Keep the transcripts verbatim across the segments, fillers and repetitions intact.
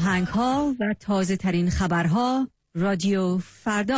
آهنگ‌ها و تازه‌ترین خبرها رادیو فردا.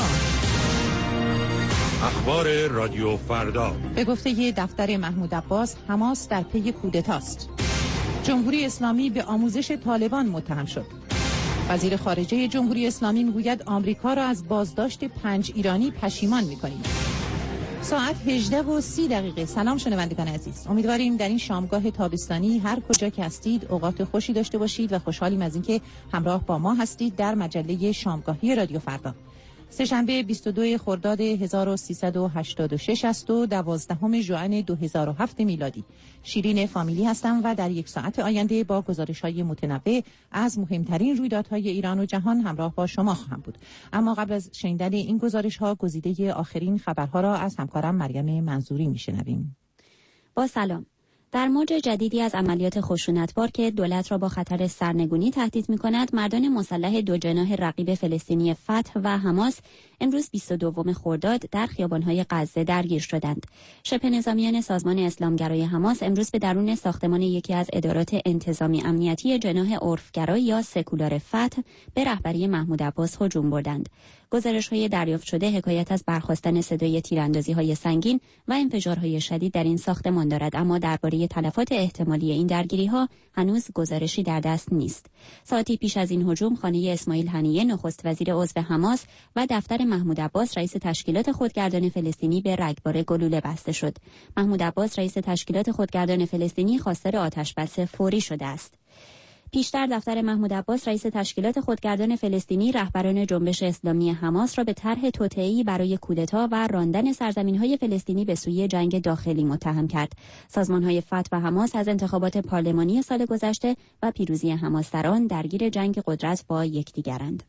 اخبار رادیو فردا. به گفته دفتر محمود عباس، حماس در پی کودتاست. جمهوری اسلامی به آموزش طالبان متهم شد. وزیر خارجه جمهوری اسلامی میگوید آمریکا را از بازداشت پنج ایرانی پشیمان می‌کنیم. ساعت هجده و سی دقیقه. سلام شنوندگان عزیز، امیدواریم در این شامگاه تابستانی هر کجا که هستید اوقات خوشی داشته باشید و خوشحالیم از اینکه همراه با ما هستید در مجله شامگاهی رادیو فردا. سه‌شنبه بیست و دوم خرداد هزار و سیصد و هشتاد و شش است و دوازدهم ژوئن دو هزار و هفت میلادی. شیرین فامیلی هستم و در یک ساعت آینده با گزارش‌های متنوع از مهمترین رویدادهای ایران و جهان همراه با شما خواهم بود. اما قبل از شنیدن این گزارش‌ها گزیده آخرین خبرها را از همکارم مریم منظوری میشنویم. با سلام. در موج جدیدی از عملیات خشونتبار که دولت را با خطر سرنگونی تهدید می‌کند، مردان مسلح دو جناح رقیب فلسطینی فتح و حماس امروز بیست و دوم خرداد در خیابان‌های غزه درگیر شدند. شبه نظامیان سازمان اسلامگرای حماس امروز به درون ساختمان یکی از ادارات انتظامی امنیتی جناح عرفگرا یا سکولار فتح به رهبری محمود عباس هجوم بردند. گزارش‌های دریافت شده حکایت از برخاستن صدای تیراندازی‌های سنگین و انفجارهای شدید در این ساختمان دارد، اما درباره تلفات احتمالی این درگیری‌ها هنوز گزارشی در دست نیست. ساعتی پیش از این هجوم خانه اسماعیل هنیه نخست وزیر عضو حماس و دفتر محمود عباس رئیس تشکیلات خودگردان فلسطینی به رگبار گلوله بسته شد. محمود عباس رئیس تشکیلات خودگردان فلسطینی خواستار آتش‌بس فوری شده است. پیشتر دفتر محمود عباس رئیس تشکیلات خودگردان فلسطینی رهبران جنبش اسلامی حماس را به طرح توطئه‌ای برای کودتا و راندن سرزمین‌های فلسطینی به سوی جنگ داخلی متهم کرد. سازمان‌های فتح و حماس از انتخابات پارلمانی سال گذشته و پیروزی حماس در آن درگیر جنگ قدرت با یکدیگرند.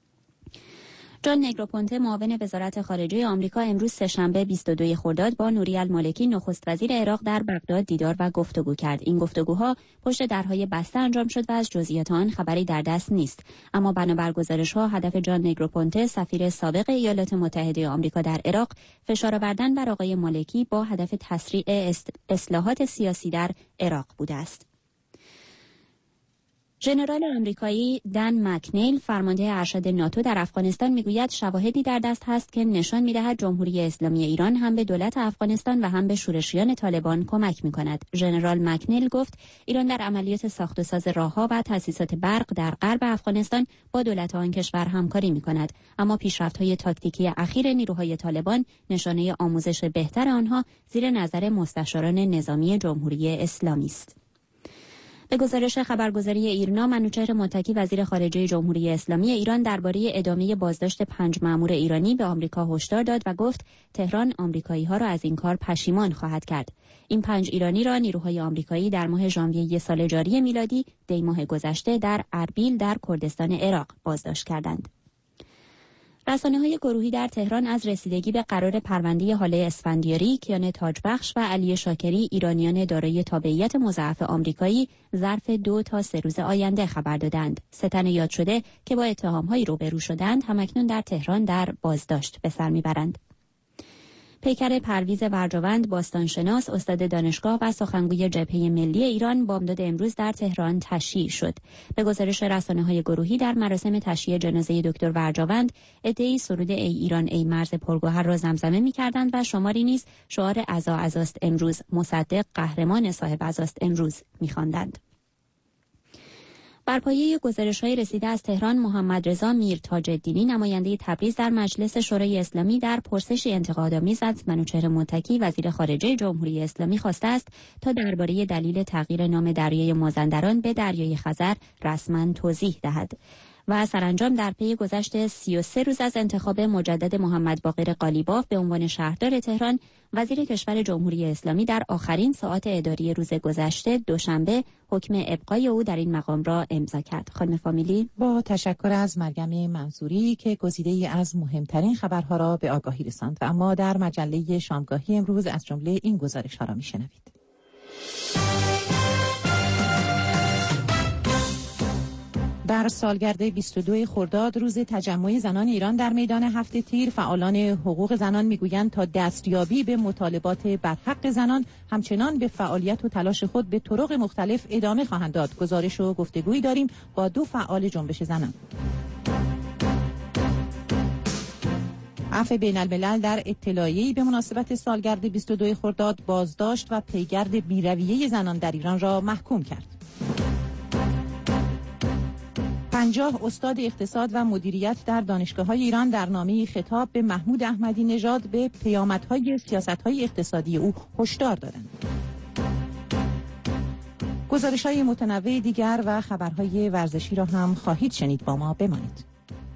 جان نگروپونته معاون وزارت خارجه آمریکا امروز سه‌شنبه بیست و دوم خرداد با نوری المالکی نخست وزیر عراق در بغداد دیدار و گفتگو کرد. این گفتگوها پشت درهای بسته انجام شد و از جزئیات آن خبری در دست نیست. اما بنابر گزارش‌ها هدف جان نگروپونته سفیر سابق ایالات متحده آمریکا در عراق فشار آوردن بر آقای مالکی با هدف تسریع اصلاحات سیاسی در عراق بوده است. ژنرال آمریکایی دن مکنیل فرمانده ارشد ناتو در افغانستان میگوید شواهدی در دست هست که نشان میدهد جمهوری اسلامی ایران هم به دولت افغانستان و هم به شورشیان طالبان کمک میکند. ژنرال مکنیل گفت ایران در عملیات ساخت و ساز راهها و تأسیسات برق در غرب افغانستان با دولت آن کشور همکاری میکند، اما پیشرفت‌های تاکتیکی اخیر نیروهای طالبان نشانه آموزش بهتر آنها زیر نظر مستشاران نظامی جمهوری اسلامی است. به گزارش خبرگزاری ایرنا، منوچهر متکی وزیر خارجه جمهوری اسلامی ایران درباره ادامه بازداشت پنج مأمور ایرانی به آمریکا هشدار داد و گفت تهران آمریکایی‌ها را از این کار پشیمان خواهد کرد. این پنج ایرانی را نیروهای آمریکایی در ماه ژانویه سال جاری میلادی دی ماه گذشته در اربیل در کردستان عراق بازداشت کردند. رسانه‌های گروهی در تهران از رسیدگی به قرار پرونده هاله اسفندیاری، کیان تاجبخش و علی شاکری ایرانیان دارای تابعیت مضاعف آمریکایی ظرف دو تا سه روز آینده خبر دادند. سه تن یاد شده که با اتهام‌هایی روبرو شدند همکنون در تهران در بازداشت به سر میبرند. پیکر پرویز ورجاوند، باستانشناس، استاد دانشگاه و سخنگوی جبهه ملی ایران بامداد امروز در تهران تشییع شد. به گزارش رسانه‌های گروهی در مراسم تشییع جنازه دکتر ورجاوند، عده‌ای سرود ای ایران ای مرز پرگوهر را زمزمه می‌کردند و شماری نیز شعار عزا عزاست امروز، مصدق قهرمان صاحب عزاست امروز می‌خواندند. بر پایه گزارش‌های رسیده از تهران، محمد رضا میر تاج‌الدینی نماینده تبریز در مجلس شورای اسلامی در پرسشی انتقادآمیز از منوچهر متکی وزیر خارجه جمهوری اسلامی خواسته است تا درباره دلیل تغییر نام دریای مازندران به دریای خزر رسما توضیح دهد. و سرانجام در پی گذشت سی و سه روز از انتخاب مجدد محمد باقر قالیباف به عنوان شهردار تهران، وزیر کشور جمهوری اسلامی در آخرین ساعات اداری روز گذشته دوشنبه حکم ابقای او در این مقام را امضا کرد. خانم فامیلی، با تشکر از مریم منصوری که گزیده‌ای از مهمترین خبرها را به آگاهی رساند. و اما در مجله شامگاهی امروز از جمله این گزارش‌ها را می‌شنوید. در سالگرد بیست و دو خرداد روز تجمع زنان ایران در میدان هفت تیر، فعالان حقوق زنان میگویند تا دستیابی به مطالبات برحق زنان همچنان به فعالیت و تلاش خود به طرق مختلف ادامه خواهند داد. گزارش و گفتگویی داریم با دو فعال جنبش زنان. عفو بین الملل در اطلاعیه‌ای به مناسبت سالگرد بیست و دو خرداد بازداشت و پیگرد بی‌رویه زنان در ایران را محکوم کرد. پنجاه استاد اقتصاد و مدیریت در دانشگاه‌های ایران در نامه خطاب به محمود احمدی نژاد به پیامدهای سیاست‌های اقتصادی او هشدار دادند. گزارش‌های متنوع دیگر و خبرهای ورزشی را هم خواهید شنید. با ما بمانید.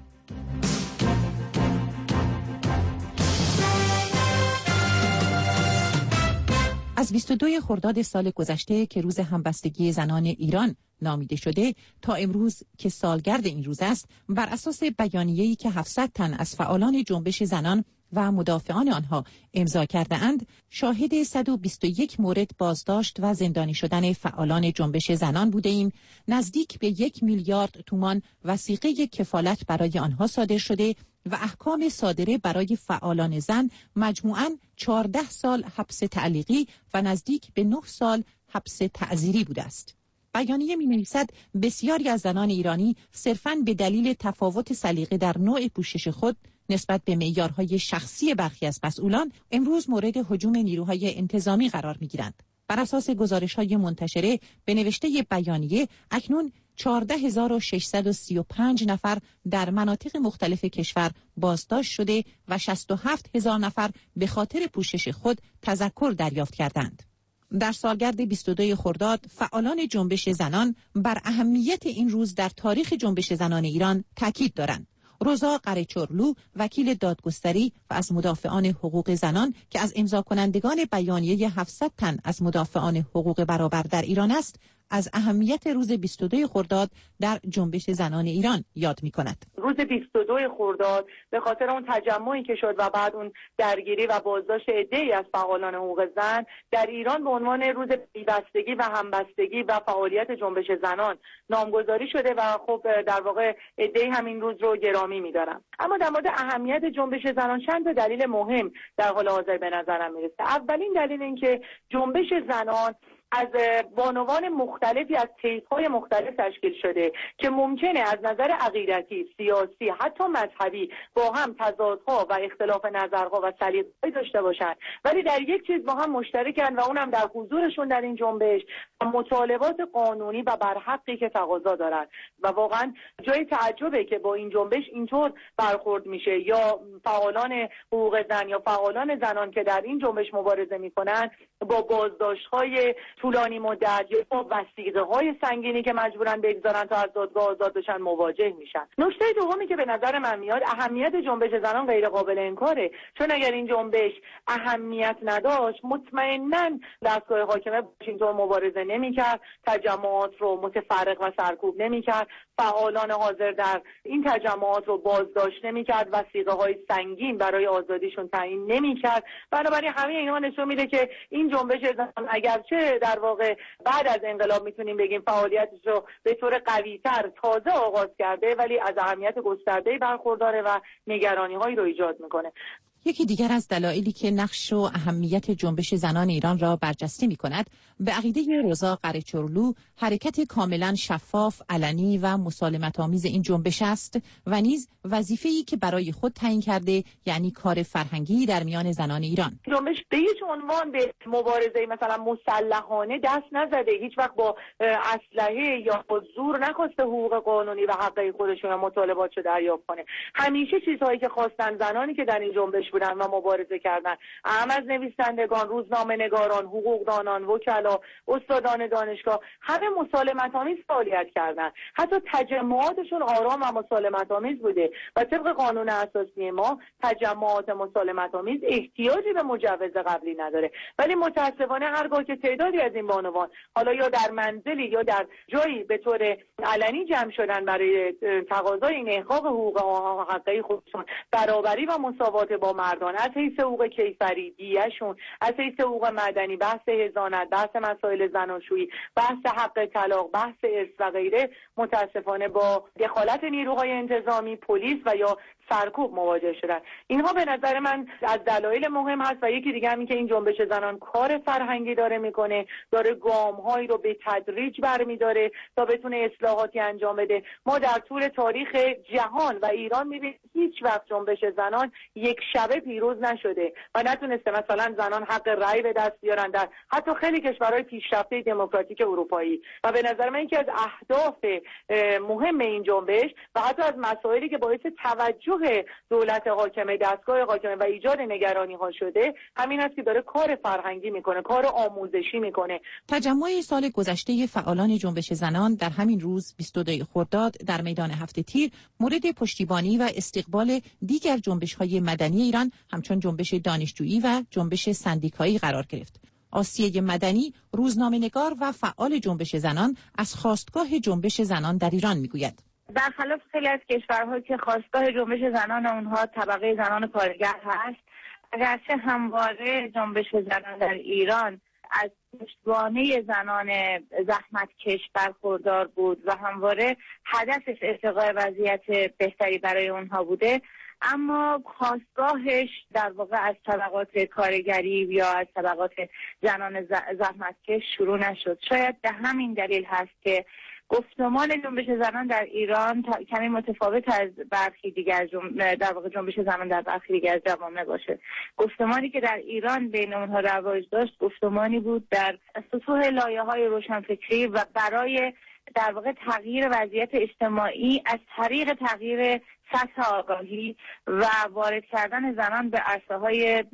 از بیست و دو خرداد سال گذشته که روز همبستگی زنان ایران نامیده شده تا امروز که سالگرد این روز است، بر اساس بیانیه‌ای که هفتصد تن از فعالان جنبش زنان و مدافعان آنها امضا کرده اند، شاهد صد و بیست و یک مورد بازداشت و زندانی شدن فعالان جنبش زنان بوده ایم. نزدیک به یک میلیارد تومان وثیقه کفالت برای آنها صادر شده و احکام صادره برای فعالان زن مجموعاً چهارده سال حبس تعلیقی و نزدیک به نه سال حبس تعزیری بوده است. بیانیه می‌نویسد بسیاری از زنان ایرانی صرفاً به دلیل تفاوت سلیقه در نوع پوشش خود نسبت به معیارهای شخصی برخی از مسئولان امروز مورد هجوم نیروهای انتظامی قرار می‌گیرند. بر اساس گزارش‌های منتشره به نوشته بیانیه اکنون چهارده هزار و ششصد و سی و پنج نفر در مناطق مختلف کشور بازداشت شده و شصت و هفت هزار نفر به خاطر پوشش خود تذکر دریافت کردند. در سالگرد بیست و دو خرداد فعالان جنبش زنان بر اهمیت این روز در تاریخ جنبش زنان ایران تاکید دارند. روزا قره‌چرلو، وکیل دادگستری و از مدافعان حقوق زنان که از امضا کنندگان بیانیه هفتصد تن از مدافعان حقوق برابر در ایران است، از اهمیت روز بیست و دو خرداد در جنبش زنان ایران یاد می‌کند. روز بیست و دو خرداد به خاطر اون تجمعی که شد و بعد اون درگیری و بازداشت عده‌ای از فعالان حقوق زن در ایران به عنوان روز پیوستگی و همبستگی و فعالیت جنبش زنان نامگذاری شده و خب در واقع عده‌ای همین روز رو گرامی می‌دارن. اما در مورد اهمیت جنبش زنان چند تا دلیل مهم در حال حاضر به نظرم میرسه. اولین دلیل این که جنبش زنان از بانوان مختلفی از طیف‌های مختلف تشکیل شده که ممکنه از نظر عقیدتی، سیاسی، حتی مذهبی با هم تضادها و اختلاف نظرها و سلیقه‌ای داشته باشند، ولی در یک چیز با هم مشترکن و اونم در حضورشون در این جنبش و مطالبات قانونی و برحقی که تقاضا دارن. و واقعا جای تعجبه که با این جنبش اینطور برخورد میشه، یا فعالان حقوق زن یا فعالان زنان که در این جنبش مبارزه میکنن با بازداشت‌های طولانی مدت یا با وثیقه‌های سنگینی که مجبورن بگذارن تا از دادگاه آزاد بشن مواجه میشن. نکته دومی که به نظر من میاد اهمیت جنبش زنان غیر قابل انکاره، چون اگر این جنبش اهمیت نداشت مطمئناً دستگاه حاکمه اینطور مبارزه نمی‌کرد، تجمعات رو متفرق و سرکوب نمی‌کرد، فعالان حاضر در این تجمعات رو بازداشت نمی‌کرد، وثیقه‌های سنگین برای آزادیشون تعیین نمی‌کرد. بنابراین همه اینها نشون میده که این جنبش زنان اگرچه در واقع بعد از انقلاب میتونیم بگیم فعالیتش رو به طور قوی‌تر تازه آغاز کرده، ولی از اهمیت گسترده‌ای برخورداره و نگرانی‌هایی رو ایجاد میکنه. یکی دیگر از دلایلی که نقش و اهمیت جنبش زنان ایران را برجسته می‌کند، به عقیده روزا قره‌چرلو حرکت کاملا شفاف، علنی و مسالمت‌آمیز این جنبش است و نیز وظیفه‌ای که برای خود تعیین کرده، یعنی کار فرهنگی در میان زنان ایران. جنبش به هیچ عنوان به مبارزه مثلا مسلحانه دست نزده، هیچ وقت با اسلحه یا با زور نخواسته حقوق قانونی و حقوق خودشون و مطالباتشو دریافت کنه. همیشه چیزهایی که خواستن زنانی که در این جنبش بودن و مبارزه کردن، اهم از نویسندگان، روزنامه‌نگاران، حقوقدانان، وکلا، استادان دانشگاه، همه مسالمت‌آمیز فعالیت کردن. حتی تجمعاتشون آرام و مسالمت‌آمیز بوده و طبق قانون اساسی ما تجمعات مسالمت‌آمیز احتیاجی به مجوز قبلی نداره. ولی متأسفانه هرگاه که تعدادی از این بانوان حالا یا در منزلی یا در جایی به طور علنی جمع شدن برای تقاضای این احقاق حقوق و حقوق خودشون، برابری و مساوات با مردان از حیث حقوق کیفری، دیه‌شون، از حیث حقوق مدنی، بحث حضانت، بحث مسائل زناشویی، بحث حق طلاق، بحث ارث و غیره متاسفانه با دخالت نیروهای انتظامی، پلیس و یا سرکوب مواجه شدن. اینها به نظر من از دلایل مهم هست و یکی دیگه همین که این جنبش زنان کار فرهنگی داره میکنه، داره گام‌هایی رو به تدریج برمی‌داره تا بتونه اصلاحاتی انجام بده. ما در طول تاریخ جهان و ایران می‌بینیم هیچ وقت جنبش زنان یک شبه پیروز نشده و نتونسته مثلا زنان حق رأی به دست بیارن در حتی خیلی کشورهای پیشرفته دموکراتیک اروپایی. و به نظر من یکی از اهداف مهم این جنبش و حتی از مسائلی که باعث توجه دولت حاکمه، دستگاه حاکمه و ایجاد نگرانی ها شده همین است که داره کار فرهنگی میکنه، کار آموزشی میکنه. تجمع سال گذشته فعالان جنبش زنان در همین روز بیست و دو خرداد در میدان هفت تیر مورد پشتیبانی و استقبال دیگر جنبش‌های مدنی ایران همچون جنبش دانشجویی و جنبش سندیکایی قرار گرفت. آسیه مدنی، روزنامه‌نگار و فعال جنبش زنان از خاستگاه جنبش زنان در ایران میگوید. برخلاف خیلی از کشورها که خاستگاه جنبش زنان اونها طبقه زنان کارگر هست، اگرچه همواره جنبش زنان در ایران از پشتوانه زنان زحمتکش برخوردار بود و همواره هدفش ارتقاء وضعیت بهتری برای اونها بوده، اما خاستگاهش در واقع از طبقات کارگری یا از طبقات زنان زحمتکش شروع نشد. شاید به همین دلیل هست که گفتمان جنبش زنان در ایران کمی متفاوت از برخی دیگر جنب... در واقع جنبش زنان در برخی دیگر جوامع باشه. گفتمانی که در ایران بین اونها رواج داشت گفتمانی بود در سطوح لایه‌های روشنفکری و برای در واقع تغییر وضعیت اجتماعی از طریق تغییر سطح آگاهی و وارد کردن زنان به عرصه‌های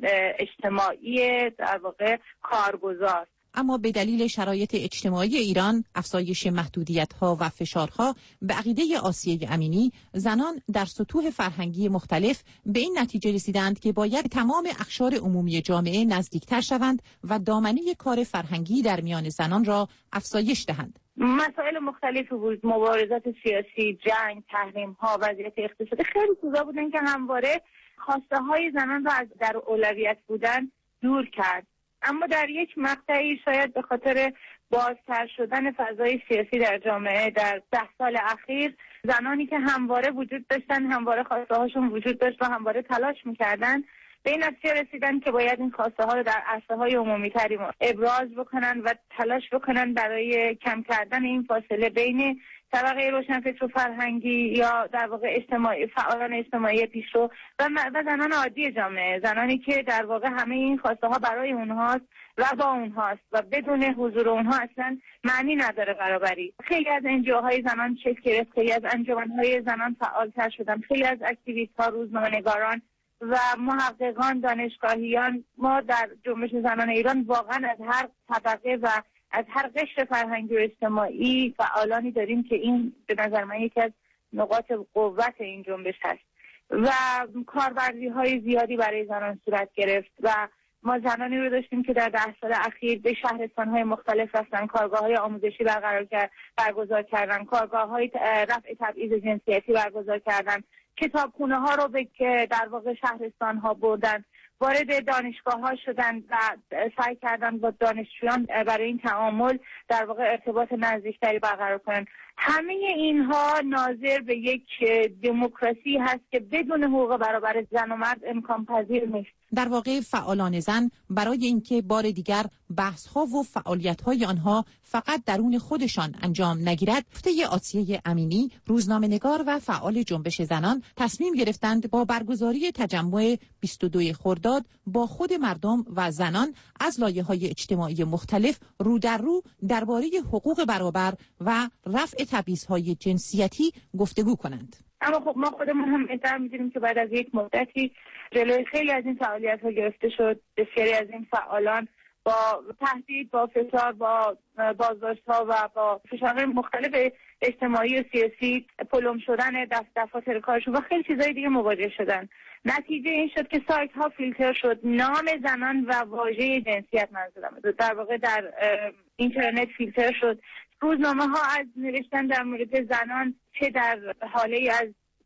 اجتماعی در واقع کارگزار. اما به دلیل شرایط اجتماعی ایران، افزایش محدودیت‌ها و فشارها، به عقیده آسیه امینی، زنان در سطوح فرهنگی مختلف به این نتیجه رسیدند که باید تمام اقشار عمومی جامعه نزدیکتر شوند و دامنه کار فرهنگی در میان زنان را افزایش دهند. مسائل مختلفی بود، مبارزات سیاسی، جنگ، تحریم‌ها، وضعیت اقتصادی، خیلی چیزا بودن که همواره خواسته‌های زنان را از در اولویت بودن دور کرد. اما در یک مقطعی شاید به خاطر بازتر شدن فضای سیاسی در جامعه در ده سال اخیر، زنانی که همواره وجود داشتن، همواره خواسته هاشون وجود داشت و همواره تلاش میکردن، به این نتیجه رسیدن که باید این خواسته ها رو در عرصه های عمومی تری ابراز بکنن و تلاش بکنن برای کم کردن این فاصله بین طبقه روشنفکر و فرهنگی یا در واقع اجتماعی، فعالان اجتماعی پیشرو و, و زنان عادی جامعه، زنانی که در واقع همه این خواسته ها برای اونهاست و با اونهاست و بدون حضور اونها اصلا معنی نداره برابری. خیلی از انجیوهای زنان شکل گرفت، خیلی از انجمنهای زنان فعالتر شدن، خیلی از اکتیویست ها، روزنامه‌نگاران و محققان، دانشگاهیان. ما در جنبش زنان ایران واقعا از هر طبقه و از هر قشر فرهنگی و اجتماعی فعالانی داریم که این به نظر من یکی از نقاط قوت این جنبش هست و کارورزی های زیادی برای زنان صورت گرفت و ما زنانی رو داشتیم که در ده سال اخیر به شهرستان های مختلف رفتن، کارگاه های آموزشی برقرار کرد برگزار کردن، کارگاه های رفع تبعیض جنسیتی برگزار کردن، کتابخونه ها رو به در واقع شهرستان ها بردن، وارد دانشگاه ها شدن و سعی کردن با دانشجویان برای این تعامل در واقع ارتباط نزدیکتری برقرار کنن. همه اینها ناظر به یک دموکراسی هست که بدون حقوق برابر زن و مرد امکان پذیر نیست. در واقع فعالان زن برای اینکه بار دیگر بحث‌ها و فعالیت‌های آنها فقط درون خودشان انجام نگیرد، گفته آسیه امینی، روزنامه‌نگار و فعال جنبش زنان، تصمیم گرفتند با برگزاری تجمع بیست و دو خرداد با خود مردم و زنان از لایه‌های اجتماعی مختلف رو در رو درباره حقوق برابر و رفع تبعیض‌های جنسیتی گفتگو کنند. اما خب ما خودمون هم بهتر می‌دونیم که بعد از یک مدتی جلوی خیلی از این فعالیت‌ها گرفته شد. بسیاری از این فعالان با تهدید، با فشار، با بازداشت‌ها و با فشارهای مختلف اجتماعی و سیاسی، پلم شدن دست دفاتر کارشون و خیلی چیزای دیگه مواجه شدن. نتیجه این شد که سایت ها فیلتر شد، نام زنان و واژه جنسیت منظورم در واقع در اینترنت فیلتر شد. روزنامه ها از نوشتن در مورد زنان چه در حاله از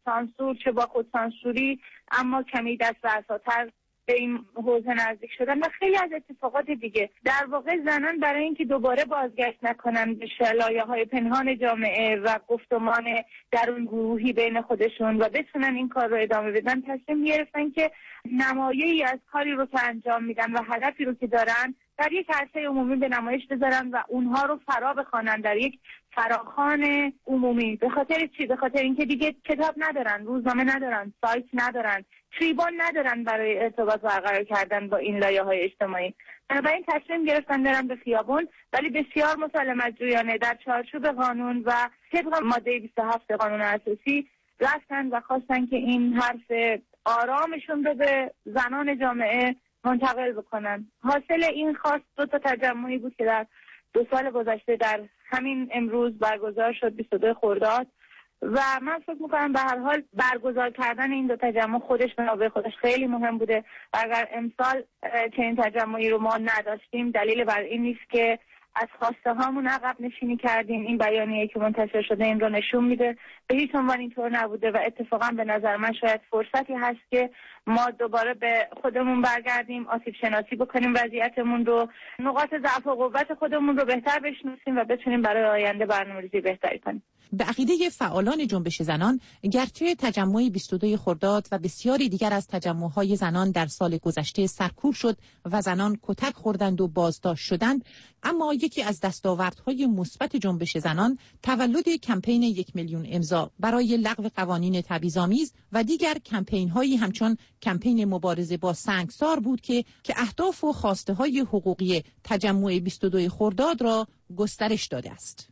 سانسور چه با خودسانسوری، اما کمی دست ورساتر به این حوزه نزدیک شدن و خیلی از اتفاقات دیگه. در واقع زنان برای اینکه دوباره بازگشت نکنن به لایه‌های پنهان جامعه و گفتمان درون گروهی بین خودشون و بتونن این کار رو ادامه بدن، تصمیم گرفتن که نمایه‌ای از کاری رو که انجام میدن و هدفی رو که دارن در یک عرصه عمومی به نمایش بذارن و اونها رو فرا بخوانن در یک فراخوان عمومی. به خاطر چی؟ به خاطر اینکه دیگه کتاب ندارن، روزنامه ندارن، سایت ندارن، تریبون ندارن برای ارتباط برقرار کردن با این لایه‌های اجتماعی. بنابراین تصمیم گرفتن برن به خیابون، ولی بسیار مسالمت جویانه در چارچوب قانون و طبق ماده بیست و هفت قانون اساسی رفتن و خواستن که این حرف آرامشون رو به زنان جامعه منتقل بکنن. حاصل این خواست دو تا تجمعی بود که در دو سال گذشته در همین امروز برگزار شد، بیست و دو خرداد، و من فکر میکنم به هر حال برگزار کردن این دو تجمع خودش به نوبه خودش خیلی مهم بوده و اگر امسال چنین تجمعی رو ما نداشتیم دلیل بر این نیست که از خواسته هامون عقب نشینی کردیم. این بیانیه که منتشر شده این رو نشون میده. به هیچ عنوان اینطور نبوده و اتفاقا به نظر من شاید فرصتی هست که ما دوباره به خودمون برگردیم، آسیب شناسی بکنیم، وضعیتمون رو، نقاط ضعف و قوت خودمون رو بهتر بشناسیم و بتونیم برای آینده برنامه‌ریزی بهتری کنیم. به عقیده فعالان جنبش زنان، گرچه تجمع بیست و دو خرداد و بسیاری دیگر از تجمع‌های زنان در سال گذشته سرکوب شد و زنان کتک خوردند و بازداشت شدند، اما یکی از دستاوردهای مثبت جنبش زنان تولد کمپین یک میلیون امضا برای لغو قوانین تبعیض‌آمیز و دیگر کمپین‌هایی همچون کمپین مبارزه با سنگسار بود که که اهداف و خواسته‌های حقوقی تجمع بیست و دو خرداد را گسترش داده است.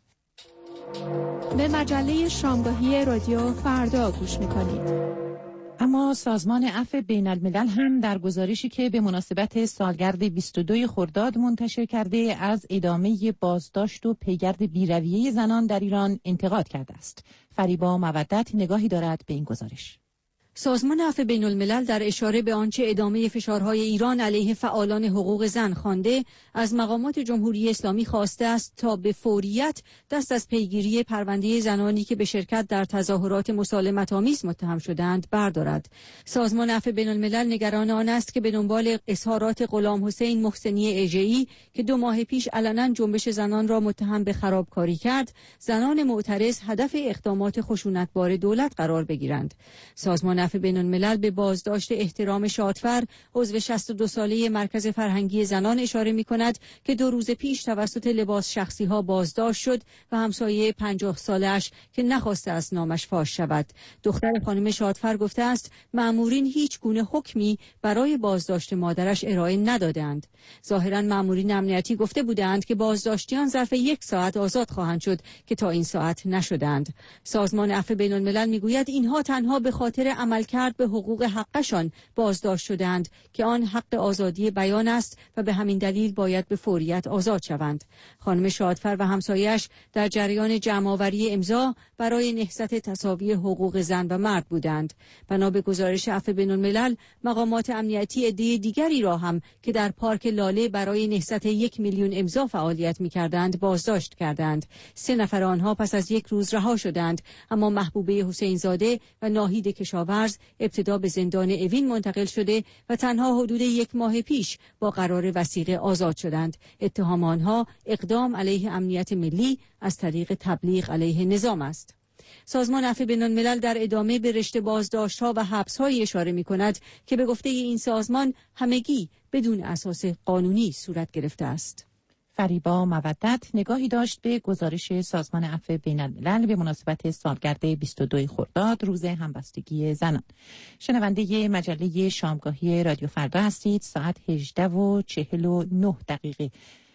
به مجله شامگاهی رادیو فردا گوش میکنید. اما سازمان عفو بین الملل هم در گزارشی که به مناسبت سالگرد بیست و دو خرداد منتشر کرده از ادامه بازداشت و پیگرد بی‌رویه زنان در ایران انتقاد کرده است. فریبا مودت نگاهی دارد به این گزارش. سازمان عفو بین الملل در اشاره به آنچه ادامه فشارهای ایران علیه فعالان حقوق زن خوانده، از مقامات جمهوری اسلامی خواسته است تا به فوریت دست از پیگیری پرونده زنانی که به شرکت در تظاهرات مسالمت‌آمیز متهم شدند بردارد. سازمان عفو بین الملل نگران آن است که به دنبال اظهارات غلام حسین محسنی اژه‌ای که دو ماه پیش علنا جنبش زنان را متهم به خرابکاری کرد، زنان معترض هدف اقدامات خشونتبار دولت قرار بگیرند. سازمان عفو بین الملل به بازداشت احترام شادفر، عضو شصت و دو ساله مرکز فرهنگی زنان اشاره می‌کند که دو روز پیش توسط لباس شخصی ها بازداشت شد و همسایه پنجاه سالش که نخواسته از نامش فاش شود. دختر خانم شادفر گفته است مأمورین هیچ گونه حکمی برای بازداشت مادرش ارائه ندادند. ظاهراً مأمورین امنیتی گفته بودند که بازداشتیان ظرف یک ساعت آزاد خواهند شد که تا این ساعت نشدند. سازمان عفو بین الملل میگوید اینها تنها به خاطر عملکرد به حقوق حقشان بازداشت شدند که آن حق آزادی بیان است و به همین دلیل باید به فوریت آزاد شوند. خانم شادفر و همسایه‌اش در جریان جمع‌آوری امضا برای نهضت تساوی حقوق زن و مرد بودند. بنا به گزارش عفو بین الملل، مقامات امنیتی عده دیگری را هم که در پارک لاله برای نهضت یک میلیون امضا فعالیت می‌کردند بازداشت کردند. سه نفر آنها پس از یک روز رها شدند، اما محبوبه حسین زاده و ناهید کشاورز ابتدا به زندان اوین منتقل شده و تنها حدود یک ماه پیش با قرار وثیقه آزاد شدند. اتهام آنها اقدام علیه امنیت ملی از طریق تبلیغ علیه نظام است. سازمان عفو بین الملل در ادامه به رشته بازداشت‌ها و حبس‌های اشاره می‌کند که به گفته این سازمان همگی بدون اساس قانونی صورت گرفته است. فریبا مودت نگاهی داشت به گزارش سازمان عفو بین الملل به مناسبت سالگرد بیست و دو خرداد، روز همبستگی زنان. شنونده مجله شامگاهی رادیو فردا هستید. ساعت هجده و چهل و نه دقیقه.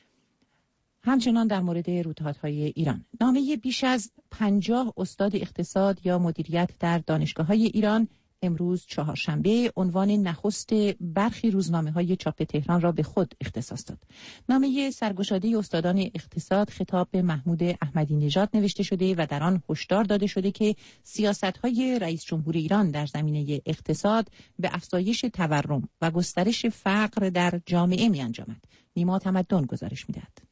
همچنان در مورد رویدادهای ایران، نامه بیش از پنجاه استاد اقتصاد یا مدیریت در دانشگاه‌های ایران امروز چهارشنبه عنوان نخست برخی روزنامه‌های چاپ تهران را به خود اختصاص داد. نامه سرگشاده استادان اقتصاد خطاب به محمود احمدی نژاد نوشته شده و در آن هشدار داده شده که سیاست‌های رئیس جمهور ایران در زمینه اقتصاد به افزایش تورم و گسترش فقر در جامعه می‌انجامد. نیما تمدن گزارش می‌دهد.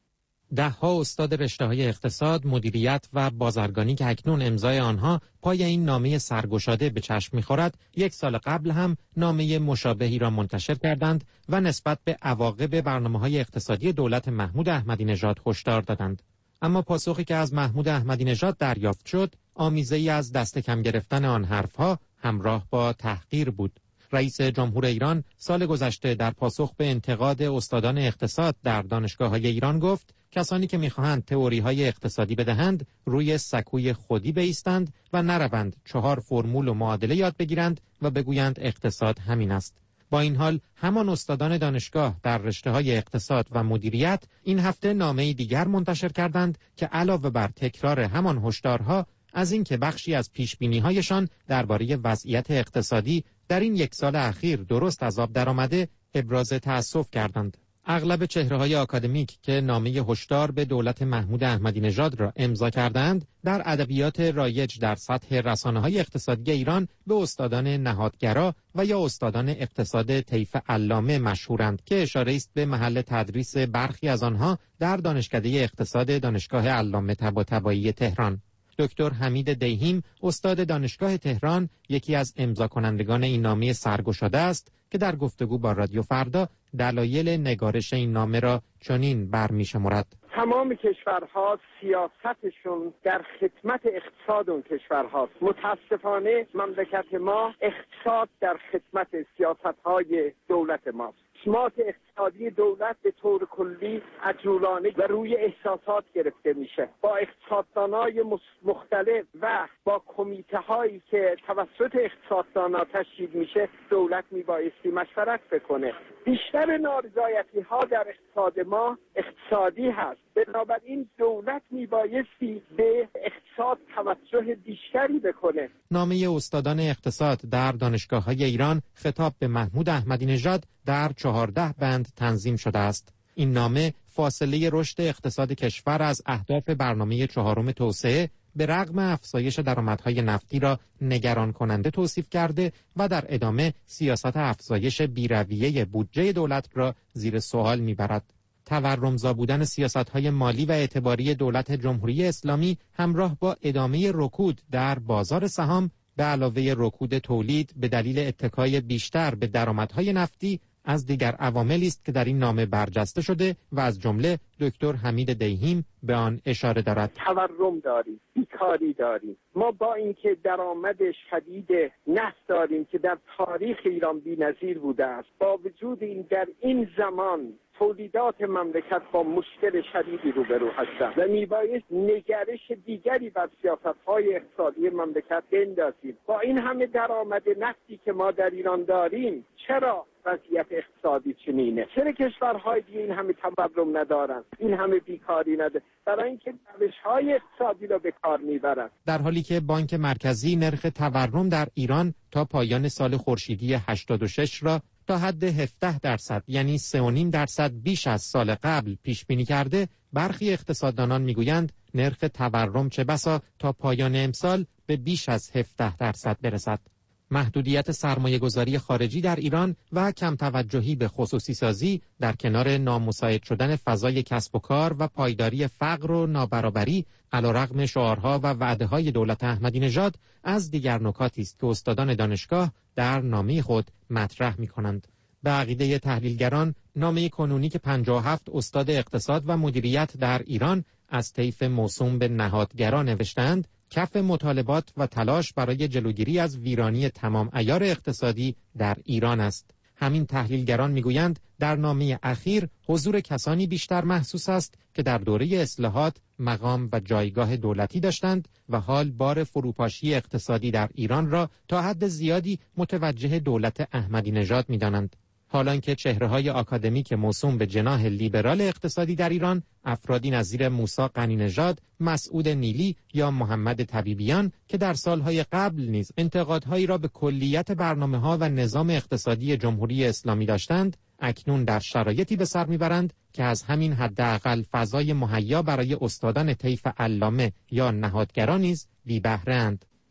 ده‌ها استاد رشته‌های اقتصاد، مدیریت و بازرگانی که اکنون امضای آنها پای این نامه سرگشاده به چشم می‌خورد، یک سال قبل هم نامه مشابهی را منتشر کردند و نسبت به عواقب برنامه‌های اقتصادی دولت محمود احمدی نژاد هشدار دادند. اما پاسخی که از محمود احمدی نژاد دریافت شد، آمیزه‌ای از دست کم گرفتن آن حرفها همراه با تحقیر بود. رئیس جمهور ایران سال گذشته در پاسخ به انتقاد استادان اقتصاد در دانشگاه‌های ایران گفت کسانی که می‌خواهند تئوری‌های اقتصادی بدهند روی سکوی خودی بایستند و نروند چهار فرمول و معادله یاد بگیرند و بگویند اقتصاد همین است. با این حال همان استادان دانشگاه در رشته‌های اقتصاد و مدیریت این هفته نامه‌ای دیگر منتشر کردند که علاوه بر تکرار همان هشدارها از اینکه بخشی از پیش‌بینی‌هایشان درباره وضعیت اقتصادی در این یک سال اخیر درست از آب درآمده ابراز تأسف کردند. اغلب چهره‌های آکادمیک که نامه هشدار به دولت محمود احمدی نژاد را امضا کردند، در ادبیات رایج در سطح رسانه‌های اقتصادی ایران به استادان نهادگرا و یا استادان اقتصاد طیف علامه مشهورند که اشاره است به محل تدریس برخی از آنها در دانشکده اقتصاد دانشگاه علامه طباطبایی تهران. دکتر حمید دیهیم استاد دانشگاه تهران یکی از امضا کنندگان این نامه سرگشاده است که در گفتگو با رادیو فردا دلایل نگارش این نامه را چنین برمی‌شمارد. تمام کشورها سیاستشون در خدمت اقتصاد اون کشورهاست. متاسفانه مملکت ما اقتصاد در خدمت سیاست‌های دولت ماست. سمات اقتصادی دولت به طور کلی عجولانه و روی احساسات گرفته میشه. با اقتصاددانای مختلف و با کمیته هایی که توسط اقتصاددانا تشکیل میشه دولت میبایستی مشورت بکنه. بیشتر نارضایتی ها در اقتصاد ما اقتصادی هست. بنابراین دولت میبایستی به اقتصاد توجه بیشتری بکنه. نامه استادان اقتصاد در دانشگاه‌های ایران خطاب به محمود احمدی نژاد در چهارده بند تنظیم شده است. این نامه فاصله رشد اقتصاد کشور از اهداف برنامه چهارم توسعه به رغم افزایش درآمدهای نفتی را نگران کننده توصیف کرده و در ادامه سیاست افزایش بی‌رویه بودجه دولت را زیر سوال می‌برد. تورمزا بودن سیاست‌های مالی و اعتباری دولت جمهوری اسلامی همراه با ادامه رکود در بازار سهام به علاوه رکود تولید به دلیل اتکای بیشتر به درآمدهای نفتی از دیگر عواملی است که در این نامه برجسته شده و از جمله دکتر حمید دیهیم به آن اشاره دارد. تورم داریم، بیکاری داریم. ما با اینکه درآمد شدید نفت داریم که در تاریخ ایران بی‌نظیر بوده است، با وجود این در این زمان تولیدات مملکت با مشکل شدیدی روبرو هستند و میبایست نگرش دیگری بر سیاست‌های اقتصادی مملکت بندازیم. با این همه درآمد نفتی که ما در ایران داریم چرا وضعیت اقتصادی چنینه؟ چرا کشورهای دیگه این همه تورم ندارن، این همه بیکاری ندارن؟ برای اینکه روش‌های اقتصادی را به کار میبرن. در حالی که بانک مرکزی نرخ تورم در ایران تا پایان سال خورشیدی هشتاد و شش را تا حد هفده درصد یعنی سه و نیم درصد بیش از سال قبل پیش بینی کرده، برخی اقتصاددانان میگویند نرخ تورم چه بسا تا پایان امسال به بیش از هفده درصد برسد. محدودیت سرمایه‌گذاری خارجی در ایران و کم توجهی به خصوصی سازی در کنار نامساعد شدن فضای کسب و کار و پایداری فقر و نابرابری علیرغم شعارها و وعده‌های دولت احمدی نژاد از دیگر نکاتی است که استادان دانشگاه در نامه خود مطرح می‌کنند. به عقیده تحلیلگران، نامه کنونی که پنجاه و هفت استاد اقتصاد و مدیریت در ایران از طیف موسوم به نهادگرا نوشتند، کف مطالبات و تلاش برای جلوگیری از ویرانی تمام عیار اقتصادی در ایران است. همین تحلیلگران میگویند در نامه اخیر حضور کسانی بیشتر محسوس است که در دوره اصلاحات مقام و جایگاه دولتی داشتند و حال بار فروپاشی اقتصادی در ایران را تا حد زیادی متوجه دولت احمدی نژاد می‌دانند. حالانکه چهره‌های آکادمیک موسوم به جناح لیبرال اقتصادی در ایران، افرادی نظیر موسی غنی‌نژاد، مسعود نیلی یا محمد طبیبیان که در سالهای قبل نیز انتقادهایی را به کلیت برنامه‌ها و نظام اقتصادی جمهوری اسلامی داشتند، اکنون در شرایطی به سر میبرند که از همین حداقل فضای مهیا برای استادان طیف علامه یا نهادگرا نیز بی بهره‌اند.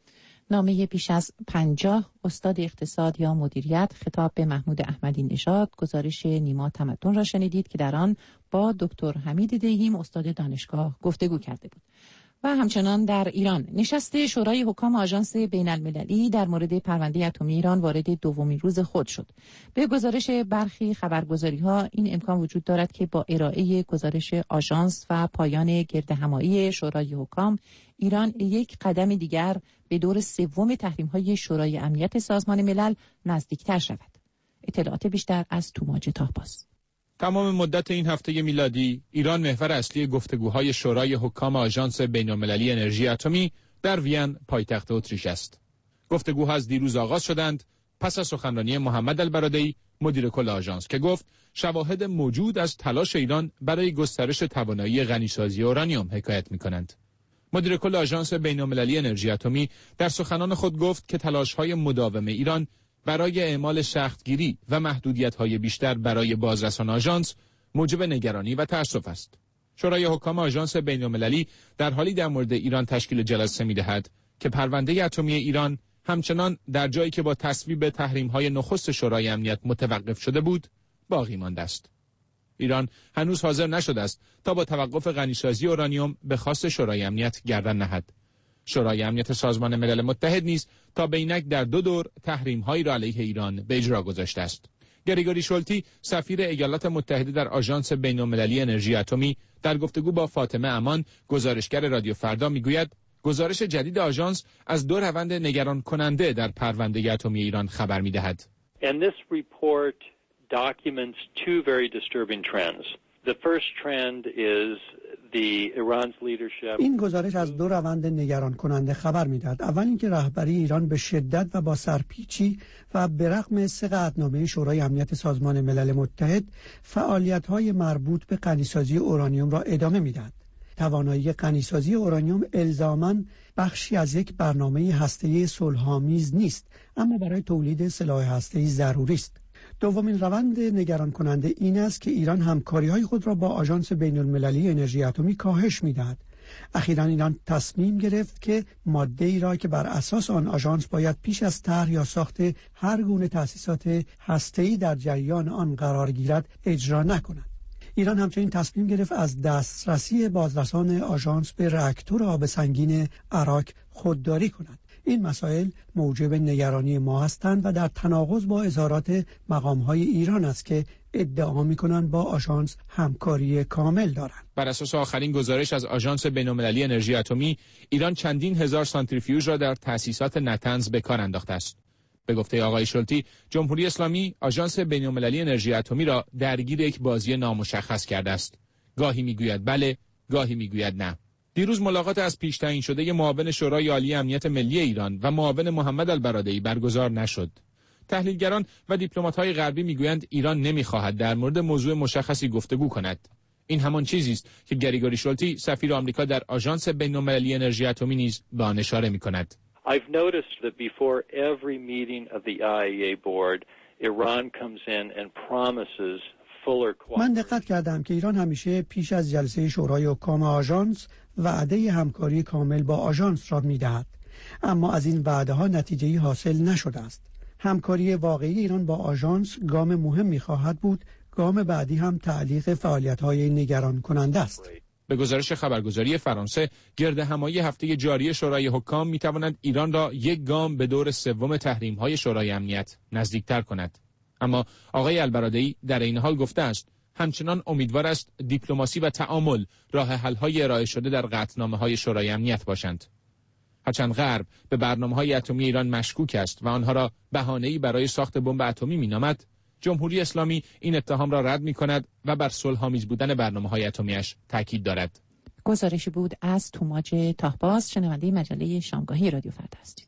نامه بیش از پنجاه استاد اقتصاد یا مدیریت خطاب به محمود احمدی نژاد، گزارش نیما تمدن را شنیدید که در آن با دکتر حمید دیهیم استاد دانشگاه گفتگو کرده بود. و همچنان در ایران نشست شورای حکام آژانس بین المللی در مورد پرونده اتمی ایران وارد دومین روز خود شد. به گزارش برخی خبرگزاری‌ها این امکان وجود دارد که با ارائه گزارش آژانس و پایان گردهمایی شورای حکام، ایران یک قدم دیگر به دور سوم تحریم‌های شورای امنیت سازمان ملل نزدیکتر شود. اطلاعات بیشتر از توماج طاهباز. تمام مدت این هفته میلادی ایران محور اصلی گفتگوهای شورای حکام آژانس بین‌المللی انرژی اتمی در وین پایتخت اتریش است. گفتگوها از دیروز آغاز شدند پس از سخنرانی محمد البرادعی مدیر کل آژانس که گفت شواهد موجود از تلاش ایران برای گسترش توانایی غنیسازی اورانیوم حکایت می‌کنند. مدیر کل آژانس بین‌المللی انرژی اتمی در سخنان خود گفت که تلاش‌های مداوم ایران برای اعمال سختگیری و محدودیت‌های بیشتر برای بازرسان آژانس موجب نگرانی و تأسف است. شورای حکام آژانس بین‌المللی در حالی در مورد ایران تشکیل جلسه می‌دهد که پرونده اتمی ایران همچنان در جایی که با تصویب تحریم‌های نخست شورای امنیت متوقف شده بود باقی مانده است. ایران هنوز حاضر نشده است تا با توقف غنیسازی اورانیوم به خواست شورای امنیت گردن نهد. شورای امنیت سازمان ملل متحد نیز تا به اینک در دو دور تحریم‌هایی را علیه ایران به اجرا گذاشته است. گریگوری شولتی، سفیر ایالات متحده در آژانس بین‌المللی انرژی اتمی، در گفتگو با فاطمه امان، گزارشگر رادیو فردا میگوید گزارش جدید آژانس از دو روند نگران کننده در پرونده اتمی ایران خبر می‌دهد. And this report documents two very disturbing trends. The first trend is the Iran's leadership. این گزارش از دو روند نگران کننده خبر می‌دهد. اول اینکه رهبری ایران به شدت و با سرپیچی و به رغم سه قطعنامه شورای امنیت سازمان ملل متحد فعالیت‌های مربوط به غنیسازی اورانیوم را ادامه می‌دهد. توانایی غنیسازی اورانیوم الزاماً بخشی از یک برنامه هسته‌ای صلح‌آمیز نیست، اما برای تولید سلاح هسته‌ای ضروری است. دومین روند نگران کننده این است که ایران همکاری‌های خود را با آژانس بین‌المللی انرژی اتمی کاهش می‌دهد. اخیراً ایران تصمیم گرفت که ماده‌ای را که بر اساس آن آژانس باید پیش از طرح یا ساخت هر گونه تأسیسات هسته‌ای در جریان آن قرار گیرد اجرا نکند. ایران همچنین تصمیم گرفت از دسترسی بازرسان آژانس به راکتور آب سنگین عراق خودداری کند. این مسائل موجب نگرانی ما هستند و در تناقض با اظهارات مقام‌های ایران است که ادعا می‌کنند با آژانس همکاری کامل دارند. بر اساس آخرین گزارش از آژانس بین‌المللی انرژی اتمی، ایران چندین هزار سانتریفیوژ را در تأسیسات نتنز به کار انداخته است. به گفته آقای شولتی، جمهوری اسلامی آژانس بین‌المللی انرژی اتمی را درگیر یک بازی نامشخص کرده است. گاهی میگوید بله، گاهی میگوید نه. دیروز ملاقات از پیش تعیین شده معاون شورای عالی امنیت ملی ایران و معاون محمد البرادعی برگزار نشد. تحلیلگران و دیپلمات‌های غربی میگویند ایران نمیخواهد در مورد موضوع مشخصی گفتگو کند. این همان چیزی است که گریگوری شولتی، سفیر آمریکا در آژانس بین‌المللی انرژی اتمی نیز به آن اشاره می‌کند. I've noticed that before every meeting of the I A E A board, Iran comes in and promises fuller cooperation. من دقت کردم که ایران همیشه پیش از جلسه شورای حکام آژانس وعده همکاری کامل با آژانس را می‌دهد، اما از این وعده‌ها نتیجه‌ای حاصل نشده است. همکاری واقعی ایران با آژانس گام مهمی خواهد بود. گام بعدی هم تعلیق فعالیت‌های نگران کننده است. به گزارش خبرگزاری فرانسه، گردهمایی هفته جاری شورای حکام می‌تواند ایران را یک گام به دور سوم تحریم‌های شورای امنیت نزدیکتر کند. اما آقای البرادعی در این حال گفته است همچنان امیدوار است دیپلماسی و تعامل راه حل‌های ارائه شده در قطعنامه‌های شورای امنیت باشند. هرچند غرب به برنامه‌های اتمی ایران مشکوک است و آنها را بهانه‌ای برای ساخت بمب اتمی می‌نامد، جمهوری اسلامی این اتهام را رد می‌کند و بر صلح‌آمیز بودن برنامه‌های اتمی‌اش تاکید دارد. گزارشی بود از توماج طاهباز، شنونده مجله شامگاهی رادیو فردا هستید.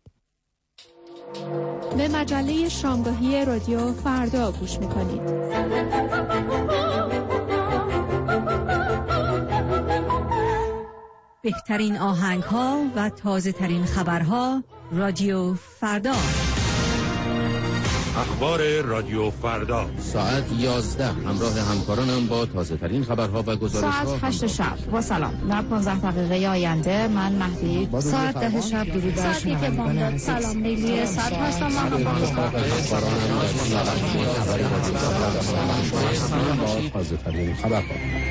به مجله شامگاهی رادیو فردا گوش می‌کنید. بهترین آهنگ‌ها و تازه‌ترین خبرها رادیو فردا. اخبار رادیو فردا ساعت یازده همراه همکارانم با تازه ترین خبرها و گزارش‌ها. ساعت هشت شب با سلام. در پانزده دقیقه آینده من مهدی. ساعت ده شب درود بر شنوندگان سلام لیلی ساعت هستم من با تازه ترین خبرها.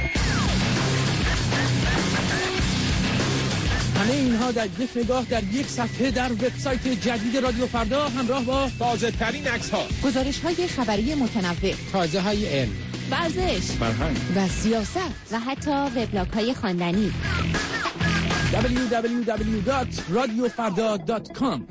همه اینها در یک نگاه در یک صفحه در وبسایت جدید رادیو فردا همراه با تازه ترین عکس ها، گزارش های خبری متنوع، تازه های علم، ورزش، فرهنگ و سیاست و حتی وبلاگ های خواندنی. دبلیو دبلیو دبلیو دات رادیو فردا دات کام.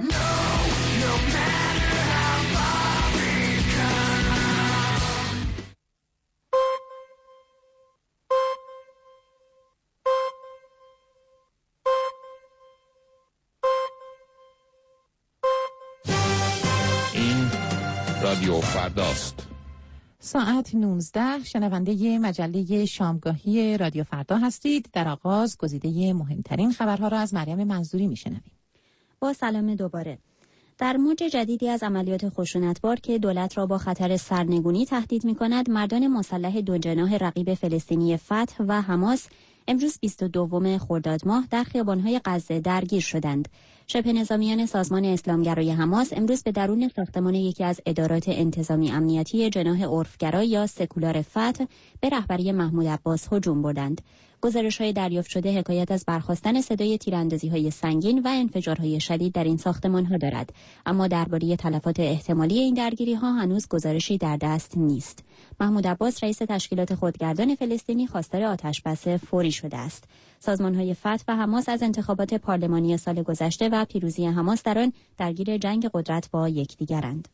رادیو فرداست. ساعت نوزده شنونده مجله شامگاهی رادیو فردا هستید. در آغاز گزیده مهمترین خبرها را از مریم منظوری میشنویم. با سلام دوباره. در موج جدیدی از عملیات خشونتبار که دولت را با خطر سرنگونی تهدید می‌کند، مردان مسلح دو جناح رقیب فلسطینی فتح و حماس امروز بیست و دوم خرداد ماه در خیابان‌های غزه درگیر شدند. شبه نظامیان سازمان اسلامگرای حماس امروز به درون ساختمان یکی از ادارات انتظامی امنیتی جناح عرفگرا یا سکولار فتح به رهبری محمود عباس هجوم بردند. گزارش‌های دریافت شده حکایت از برخاستن صدای تیراندازی‌های سنگین و انفجارهای شدید در این ساختمان‌ها دارد، اما درباره تلفات احتمالی این درگیری‌ها هنوز گزارشی در دست نیست. محمود عباس رئیس تشکیلات خودگردان فلسطینی خواستار آتش‌بس فوری شده است. سازمان‌های فتح و حماس از انتخابات پارلمانی سال گذشته و پیروزی حماس در آن درگیر جنگ قدرت با یکدیگرند.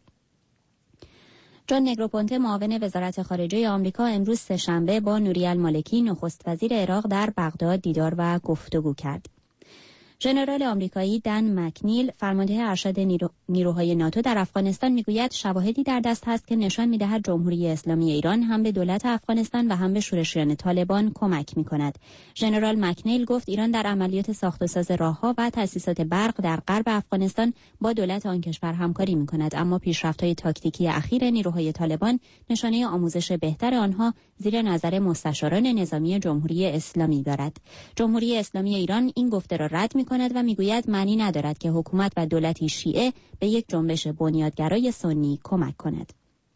جان نگروپونته معاون وزارت خارجه آمریکا امروز سه‌شنبه با نوری المالکی نخست وزیر عراق در بغداد دیدار و گفتگو کرد. ژنرال آمریکایی دن مکنیل فرمانده ارشد نیرو... نیروهای ناتو در افغانستان میگوید شواهدی در دست هست که نشان میدهد جمهوری اسلامی ایران هم به دولت افغانستان و هم به شورشیان طالبان کمک میکند. ژنرال مکنیل گفت ایران در عملیات ساخت و ساز راهها و تأسیسات برق در غرب افغانستان با دولت آن کشور همکاری میکند، اما پیشرفت‌های تاکتیکی اخیر نیروهای طالبان نشانه آموزش بهتر آنها زیر نظر مستشاران نظامی جمهوری اسلامی دارد. جمهوری اسلامی ایران این گفته را رد می کند و میگوید معنی ندارد که حکومت و دولتی شیعه به یک جنبش بنیادگرای سنی کمک کند.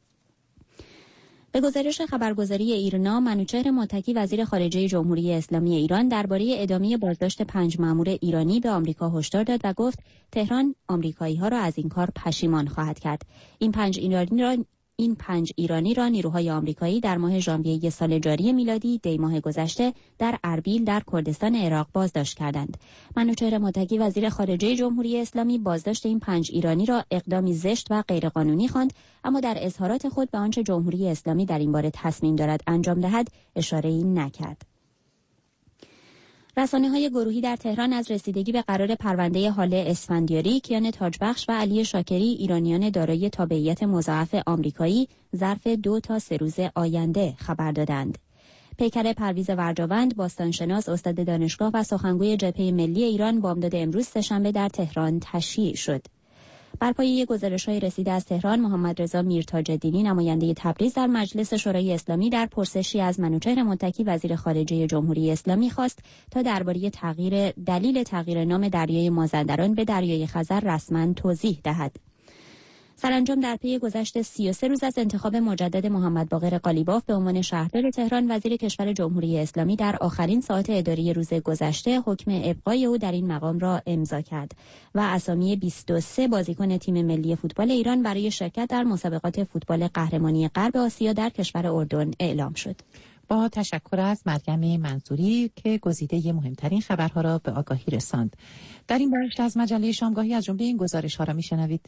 به گزارش خبرگزاری ایرنا، منوچهر متکی وزیر خارجه جمهوری اسلامی ایران درباره ادامه بازداشت پنج مأمور ایرانی به آمریکا هشدار داد و گفت تهران آمریکایی‌ها را از این کار پشیمان خواهد کرد. این پنج ایرانی را این پنج ایرانی را نیروهای آمریکایی در ماه ژانویه سال جاری میلادی دی ماه گذشته در اربیل در کردستان عراق بازداشت کردند. منوچهر متکی وزیر خارجه جمهوری اسلامی بازداشت این پنج ایرانی را اقدامی زشت و غیرقانونی خواند، اما در اظهارات خود به آنچه جمهوری اسلامی در این باره تصمیم دارد انجام دهد اشاره‌ای نکرد. رسانه‌های گروهی در تهران از رسیدگی به قرار پرونده هاله اسفندیاری، کیان تاجبخش و علی شاکری، ایرانیان دارای تابعیت مضاعف آمریکایی، ظرف دو تا سه روز آینده خبر دادند. پیکر پرویز ورجاوند، باستانشناس، استاد دانشگاه و سخنگوی جبهه ملی ایران بامداد امروز سه‌شنبه در تهران تشییع شد. بر پایه گزارش‌های رسیده از تهران، محمد رضا میرتاج‌الدینی نماینده تبریز در مجلس شورای اسلامی در پرسشی از منوچهر متکی وزیر خارجه جمهوری اسلامی خواست تا درباره تغییر دلیل تغییر نام دریای مازندران به دریای خزر رسما توضیح دهد. سرانجام در پی گذشت سی و سه روز از انتخاب مجدد محمد باقر قالیباف به عنوان شهردار تهران، وزیر کشور جمهوری اسلامی در آخرین ساعات اداری روز گذشته حکم ابقای او در این مقام را امضا کرد و اسامی بیست و سه بازیکن تیم ملی فوتبال ایران برای شرکت در مسابقات فوتبال قهرمانی غرب آسیا در کشور اردن اعلام شد. با تشکر از مریم منصوری که گزیده مهمترین خبرها را به آگاهی رساند. در این بخش از مجله شامگاهی از جمله این گزارش‌ها را می‌شنوید.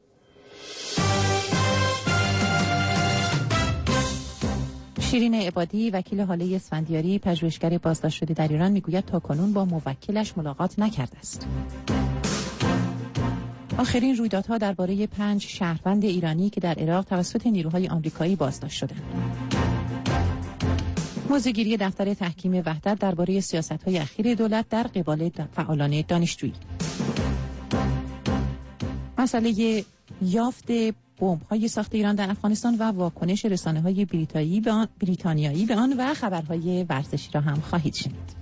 شیرین عبادی وکیل هاله اسفندیاری پژوهشگر بازداشت شده در ایران میگوید تاکنون با موکلش ملاقات نکرده است. آخرین رویدادها درباره پنج شهروند ایرانی که در عراق توسط نیروهای آمریکایی بازداشت شدند. موضوعگیری دفتر تحکیم وحدت درباره سیاست‌های اخیر دولت در قبال فعالان دانشجویی. مسئله یافت بمب‌های ساخت ایران در افغانستان و واکنش رسانه‌های بریتانیایی به آن بریتانیایی به آن و خبرهای ورزشی را هم خواهید شنید.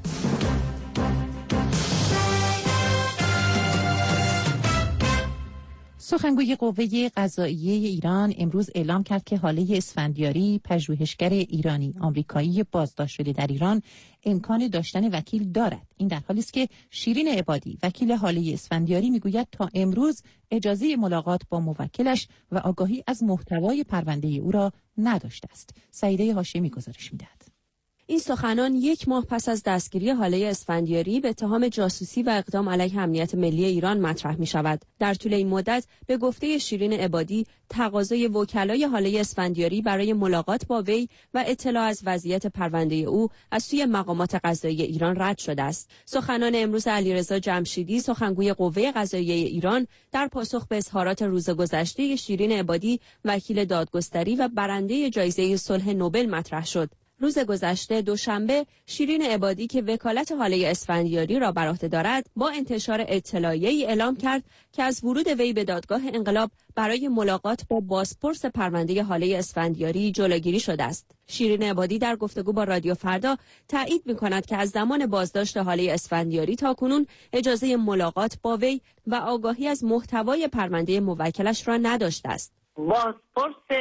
سخنگوی قوه قضاییه ایران امروز اعلام کرد که هاله اسفندیاری، پژوهشگر ایرانی آمریکایی بازداشت شده در ایران، امکان داشتن وکیل دارد. این در حالی است که شیرین عبادی، وکیل هاله اسفندیاری، میگوید تا امروز اجازه ملاقات با موکلش و آگاهی از محتوای پرونده او را نداشته است. سعیده هاشمی گزارش می‌دهد. این سخنان یک ماه پس از دستگیری هاله اسفندیاری به اتهام جاسوسی و اقدام علیه امنیت ملی ایران مطرح می شود. در طول این مدت به گفته شیرین عبادی تقاضای وکلای هاله اسفندیاری برای ملاقات با وی و اطلاع از وضعیت پرونده او از سوی مقامات قضایی ایران رد شده است. سخنان امروز علیرضا جمشیدی، سخنگوی قوه قضاییه ایران، در پاسخ به اظهارات روز گذشته شیرین عبادی، وکیل دادگستری و برنده جایزه صلح نوبل مطرح شد. روز گذشته دوشنبه شیرین عبادی که وکالت هاله اسفندیاری را بر عهده دارد با انتشار اطلاعیه‌ای اعلام کرد که از ورود وی به دادگاه انقلاب برای ملاقات با بازپرس پرونده هاله اسفندیاری جلوگیری شده است. شیرین عبادی در گفتگو با رادیو فردا تایید می‌کند که از زمان بازداشت هاله اسفندیاری تا کنون اجازه ملاقات با وی و آگاهی از محتوای پرونده موکلش را نداشته است. بازپرس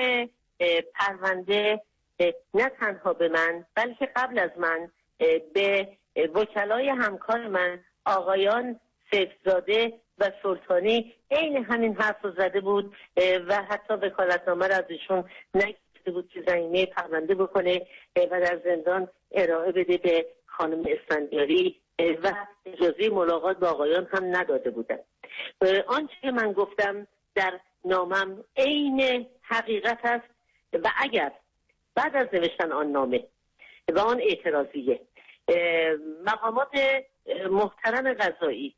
پرونده نه تنها به من بلکه قبل از من به وکلای همکار من آقایان سیفزاده و سلطانی عین همین حرف رو زده بود و حتی وکالتنامه را از ایشون نگرفته بود که زمینه پرونده بکنه و در زندان ارائه بده به خانم اسفندیاری و اجازه ملاقات با آقایان هم نداده بودن. آنچه که من گفتم در نامم عین حقیقت است و اگر بعد از نوشتن آن نامه و آن اعتراضیه مقامات محترم قضایی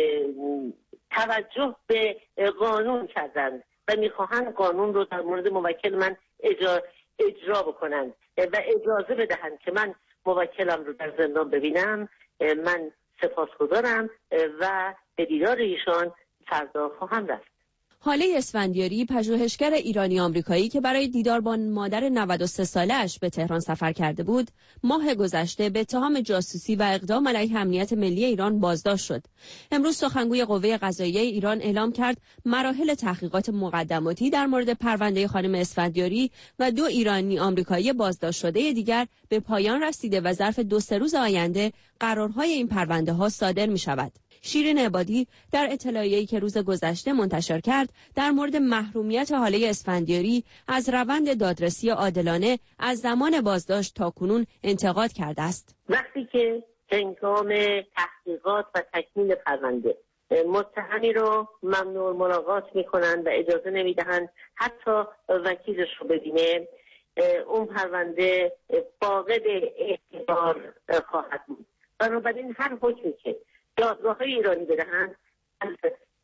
توجه به قانون کردند و میخواهند قانون رو در مورد موکل من اجرا, اجرا بکنند و اجازه بدهند که من موکلم رو در زندان ببینم، من سپاسگزارم و به دیدار ایشان فردا خواهم رفت. هاله اسفندیاری، پژوهشگر ایرانی آمریکایی که برای دیدار با مادر نود و سه ساله‌اش به تهران سفر کرده بود، ماه گذشته به اتهام جاسوسی و اقدام علیه امنیت ملی ایران بازداشت شد. امروز سخنگوی قوه قضاییه ایران اعلام کرد مراحل تحقیقات مقدماتی در مورد پرونده خانم اسفندیاری و دو ایرانی آمریکایی بازداشت شده دیگر به پایان رسیده و ظرف دو سه روز آینده قرارهای این پرونده ها صادر می شود. شیرین عبادی در اطلاعیه‌ای که روز گذشته منتشر کرد در مورد محرومیت هاله اسفندیاری از روند دادرسی عادلانه از زمان بازداشت تا کنون انتقاد کرده است. وقتی که هنگام تحقیقات و تکمیل پرونده متهمی رو ممنوع ملاقات میکنند و اجازه نمیدهند حتی وکیلش رو ببینه، اون پرونده فاقد اعتبار خواهد بود. بنابراین هر حکمی که دادگاه‌های ایرانی بدهند از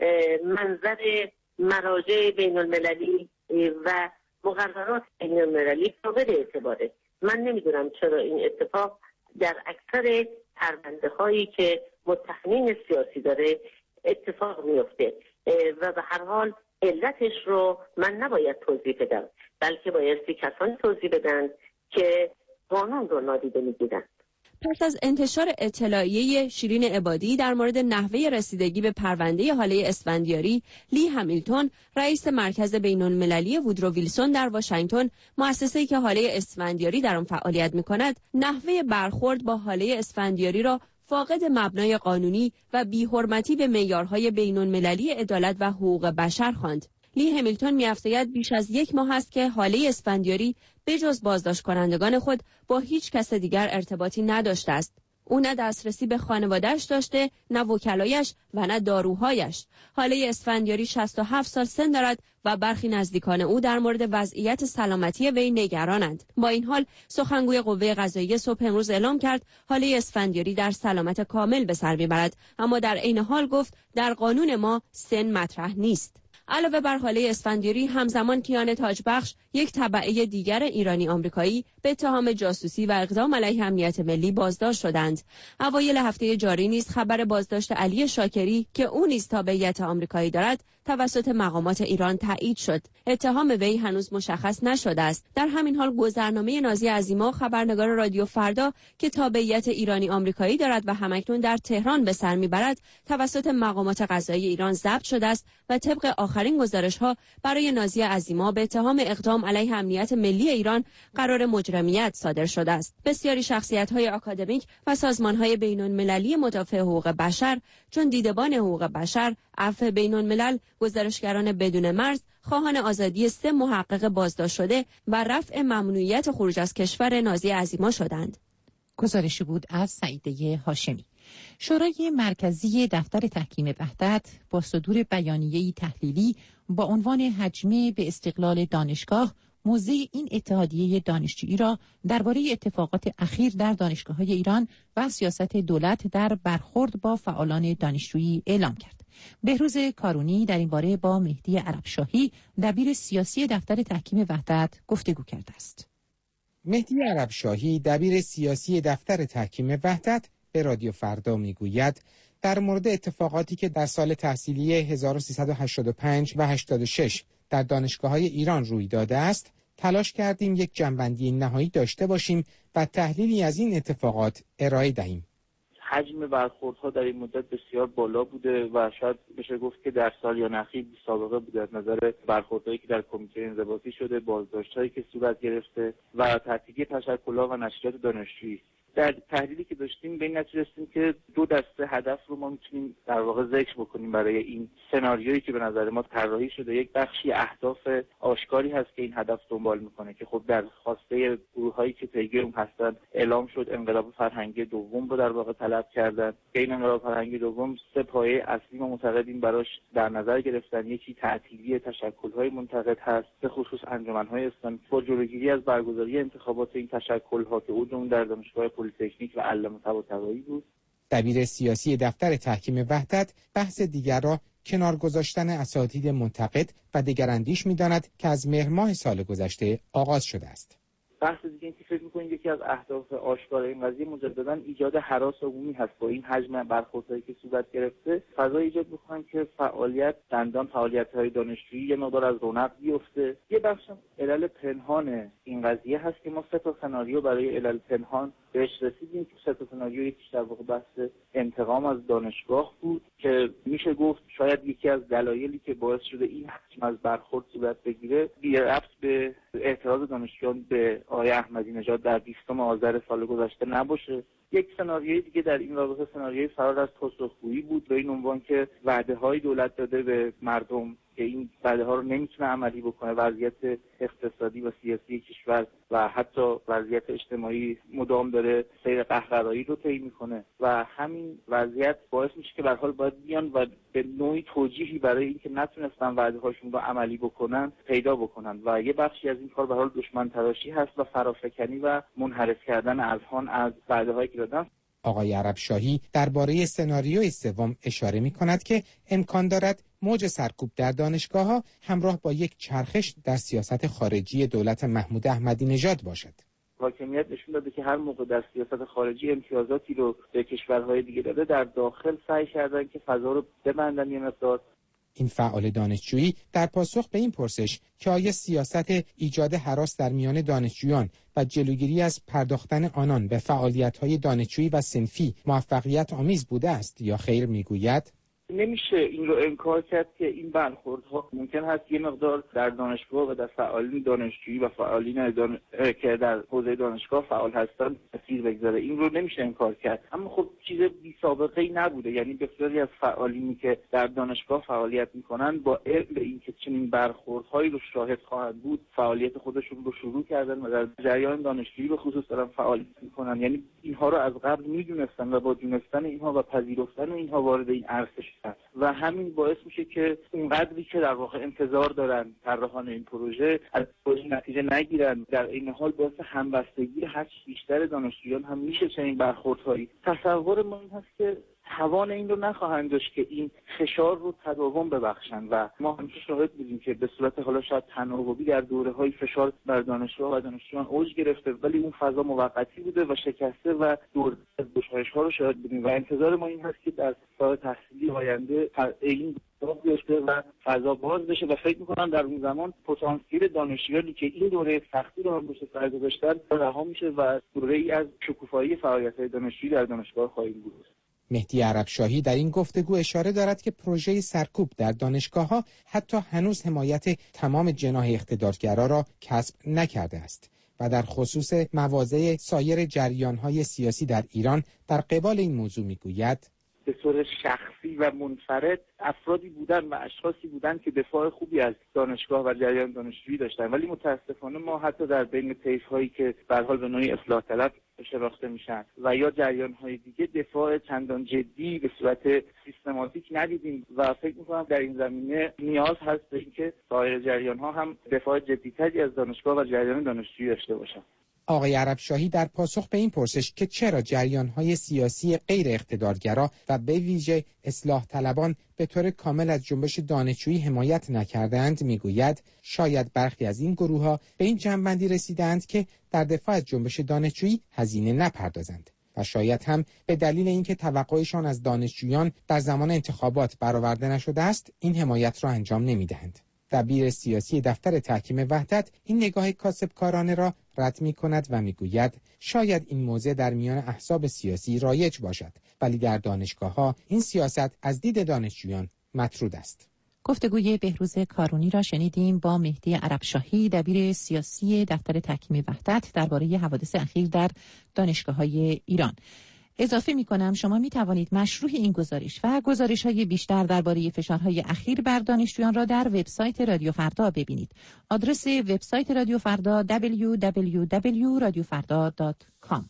منظر مراجع بین المللی و مقررات بین المللی فاقد اعتباره. من نمیدونم چرا این اتفاق در اکثر پرونده هایی که متهمین سیاسی داره اتفاق میفته و به هر حال علتش رو من نباید توضیح بدم، بلکه بایستی کسانی توضیح بدن که قانون رو نادیده میگیرن. پس از انتشار اطلاعیه شیرین عبادی در مورد نحوه رسیدگی به پرونده هاله اسفندیاری، لی همیلتون، رئیس مرکز بین‌المللی وودرو ویلسون در واشنگتن، مؤسسه‌ای که هاله اسفندیاری در آن فعالیت می‌کند، نحوه برخورد با هاله اسفندیاری را فاقد مبنای قانونی و بی‌حرمتی به معیارهای بین‌المللی عدالت و حقوق بشر خواند. لی همیلتون می‌افزاید بیش از یک ماه است که هاله اسفندیاری به جز بازداشت کنندگان خود با هیچ کس دیگر ارتباطی نداشته است. او نه دسترسی به خانواده‌اش داشته، نه وکلایش و نه داروهایش. هاله اسفندیاری شصت و هفت سال سن دارد و برخی نزدیکان او در مورد وضعیت سلامتی وی نگرانند. با این حال سخنگوی قوه قضاییه صبح امروز اعلام کرد هاله اسفندیاری در سلامت کامل به سر میبرد، اما در عین حال گفت در قانون ما سن مطرح نیست. علاوه بر هاله اسفندیاری، همزمان کیان تاجبخش، یک تبعه دیگر ایرانی آمریکایی، به اتهام جاسوسی و اقدام علیه امنیت ملی بازداشت شدند. اوایل هفته جاری نیز خبر بازداشت علی شاکری که او نیز تابعیت آمریکایی دارد توسط مقامات ایران تایید شد. اتهام وی هنوز مشخص نشده است. در همین حال گذرنامه نازی عظیما، خبرنگار رادیو فردا که تابعیت ایرانی آمریکایی دارد و همکنون در تهران به سر میبرد، توسط مقامات قضایی ایران ضبط شده است و طبق آخرین گزارش‌ها برای نازی عظیما به اتهام اقدام علیه امنیت ملی ایران قرار مجرمیت صادر شده است. بسیاری شخصیت‌های آکادمیک و سازمان‌های بین‌المللی مدافع حقوق بشر چون دیدبان حقوق بشر، عفو بین‌الملل، گزارشگران بدون مرز، خواهان آزادی سه محقق بازداشت شده و رفع ممنوعیت خروج از کشور نازی عظیما شدند. گزارشی بود از سعیده هاشمی. شورای مرکزی دفتر تحکیم وحدت با صدور بیانیه‌ای تحلیلی با عنوان هجمه به استقلال دانشگاه، موضع این اتحادیه دانشجویی را درباره اتفاقات اخیر در دانشگاه‌های ایران و سیاست دولت در برخورد با فعالان دانشجویی اعلام کرد. بهروز کارونی در این باره با مهدی عربشاهی، دبیر سیاسی دفتر تحکیم وحدت، گفتگو کرده است. مهدی عربشاهی، دبیر سیاسی دفتر تحکیم وحدت، به رادیو فردا میگوید در مورد اتفاقاتی که در سال تحصیلی هزار و سیصد و هشتاد و پنج و هشتاد و شش در دانشگاه‌های ایران روی داده است، تلاش کردیم یک جنبندی نهایی داشته باشیم و تحلیلی از این اتفاقات ارائه دهیم. حجم برخوردها در این مدت بسیار بالا بوده و شاید بشه گفت که در سالیان اخیر بی سابقه بوده از نظر برخوردهایی که در کمیته انضباطی شده، بازداشت‌هایی که صورت گرفته و تعطیلی تشکل‌ها و نشریات دانشجویی. در تحلیلی که داشتیم به این نتیجه رسیدیم که دو دسته هدف رو ما میتونیم در واقع ذکر بکنیم برای این سناریویی که به نظر ما طراحی شده. یک بخشی اهداف آشکاری هست که این هدف دنبال میکنه که خب در خواسته گروهایی که پیگیر اون هستن اعلام شد انقلاب فرهنگی دوم رو در واقع طلب کردن. که این انقلاب فرهنگی دوم سه پایه اصلی ما معتقدیم براش در نظر گرفتن. یکی تعطیلی تشکل‌های منتقد هست، به خصوص انجمن‌های اسلامی، با جلوگیری از برگزاری انتخابات این تشکل‌ها که اون در دانشگاه تکنیک و علامه طباطبایی بود. دبیر سیاسی دفتر تحکیم وحدت بحث دیگر را کنار گذاشتن اساتید منتقد و دگراندیش می‌داند که از مهر ماه سال گذشته آغاز شده است. بحث دیگه این که فکر می‌کنیم یکی از اهداف آشکار این قضیه مجدداً ایجاد هراس عمومی هست. با این حجم برخوردهایی که صورت گرفته فضا ایجاد بکنن که فعالیت دندان فعالیت‌های دانشجویی یه مقدار از رونق بیفته. یه بخش علل پنهان این قضیه هست که ما سه تا سناریو برای علل پنهان بهش رسیدیم که سه تا سناریو یکیش در واقع بحث انتقام از دانشگاه بود که میشه گفت شاید یکی از دلایلی که باعث شده این حجم از برخورد صورت بگیره بی ربط به اعتراض دانشجویان به آقای احمدی نژاد در بیستم آذر سال گذشته نباشه. یک سناریوی دیگه در این رابطه سناریوی فرار از پاسخگویی بود به این عنوان که وعده‌های دولت داده به مردم که این وعده‌ها رو نمیتونه عملی بکنه، وضعیت اقتصادی و سیاسی کشور و حتی وضعیت اجتماعی مدام داره سیر قهقرایی رو طی میکنه و همین وضعیت باعث میشه که به هر حال باید بیان و به نوعی توجیهی برای اینکه نتونستن وعده‌هاشون رو عملی بکنن پیدا بکنن و یه بخشی از این کار به هر حال دشمن تراشی هست و فرافکنی و منحرف کردن اذهان از وعده‌هایی که دادن. آقای عربشاهی درباره سناریوی سوم اشاره می‌کند که امکان دارد موج سرکوب در دانشگاه‌ها همراه با یک چرخش در سیاست خارجی دولت محمود احمدی نژاد باشد. حاکمیت نشون داده که هر موقع در سیاست خارجی امتیازاتی رو به کشورهای دیگه داده، در داخل سعی کردن که فضا رو ببندن یه مقدار. این فعال دانشجویی در پاسخ به این پرسش که آیا سیاست ایجاد هراس در میان دانشجویان و جلوگیری از پرداختن آنان به فعالیت‌های دانشجویی و صنفی موفقیت آمیز بوده است یا خیر میگوید نمیشه این رو انکار کرد که این برخوردها ممکن هست یه مقدار در دانشگاه و در فعالین دانشجویی و فعالین دان... که در حوزه دانشگاه فعال هستن تاثیر بگذاره. این رو نمیشه انکار کرد، اما خب چیز بی سابقه ای نبوده. یعنی بسیاری از فعالینی که در دانشگاه فعالیت میکنن با علم به اینکه چنین برخوردهایی رو شاهد خواهند بود فعالیت خودشون رو شروع کردن و در جریان دانشجویی به خصوص دارن فعالیت میکنن. یعنی اینها رو از قبل میدونستن و با دونستن اینها و پذیرفتن اینها وارد این عرصه و همین باعث میشه که اونقدری که در واقع انتظار دارن طراحان این پروژه از پروژه نتیجه نگیرن. در این حال باعث همبستگی هرچی بیشتر دانشجویان هم میشه چنین برخوردهایی. تصور ما این هست که توان این رو نخواهند داشت که این فشار رو تداوم ببخشن و ما همیشه شاهد بودیم که به صورت حالا شاید تناوبی در دوره‌های فشار بر دانشجو و دانشجویان اوج گرفته، ولی اون فضا موقتی بوده و شکسته و دور از گشایش‌ها رو شاهد بودیم و انتظار ما این هست که در سال تحصیلی آینده این اتفاق بیفته و فضا باز بشه و فکر می‌کنم در اون زمان پتانسیل دانشجویانی که این دوره سختی رو هم بشه سر گذاشتن رها میشه و دوره‌ای از شکوفایی فعالیت‌های دانشجویی در دانشگاه خواهیم بود. مهدی عربشاهی در این گفتگو اشاره دارد که پروژه سرکوب در دانشگاه‌ها حتی هنوز حمایت تمام جناح اقتدارگرا را کسب نکرده است و در خصوص مواضع سایر جریان‌های سیاسی در ایران در قبال این موضوع می‌گوید به طور شخصی و منفرد افرادی بودن و اشخاصی بودن که دفاع خوبی از دانشگاه و جریان دانشجویی داشتن، ولی متاسفانه ما حتی در بین طیف‌هایی که به هر حال به نوعی اصلاح طلب شناخته میشن و یا جریان‌های دیگه دفاع چندان جدی به صورت سیستماتیک ندیدیم و فکر می‌کنم در این زمینه نیاز هست به اینکه سایر جریان‌ها هم دفاع جدی‌تری از دانشگاه و جریان دانشجویی داشته باشن. آقای عربشاهی در پاسخ به این پرسش که چرا جریان‌های سیاسی غیر اقتدارگرا و به ویژه اصلاح طلبان به طور کامل از جنبش دانشجویی حمایت نکردند میگوید شاید برخی از این گروه‌ها به این جنبندی رسیدند که در دفاع از جنبش دانشجویی هزینه نپردازند و شاید هم به دلیل اینکه توقعشان از دانشجویان در زمان انتخابات برآورده نشده است این حمایت را انجام نمی‌دهند. دبیر سیاسی دفتر تحکیم وحدت این نگاه کاسبکارانه را رد می کند و می گوید شاید این موضع در میان احزاب سیاسی رایج باشد ولی در دانشگاه‌ها این سیاست از دید دانشجویان مطرود است. گفتگوی بهروز کارونی را شنیدیم با مهدی عربشاهی دبیر سیاسی دفتر تحکیم وحدت درباره حوادث اخیر در دانشگاه‌های ایران. اضافه می کنم شما می توانید مشروح این گزارش و گزارش های بیشتر درباره فشارهای اخیر بر دانشجویان را در وبسایت رادیو فردا ببینید. آدرس وبسایت رادیو فردا دبلیو دبلیو دبلیو دات رادیو فردا دات کام.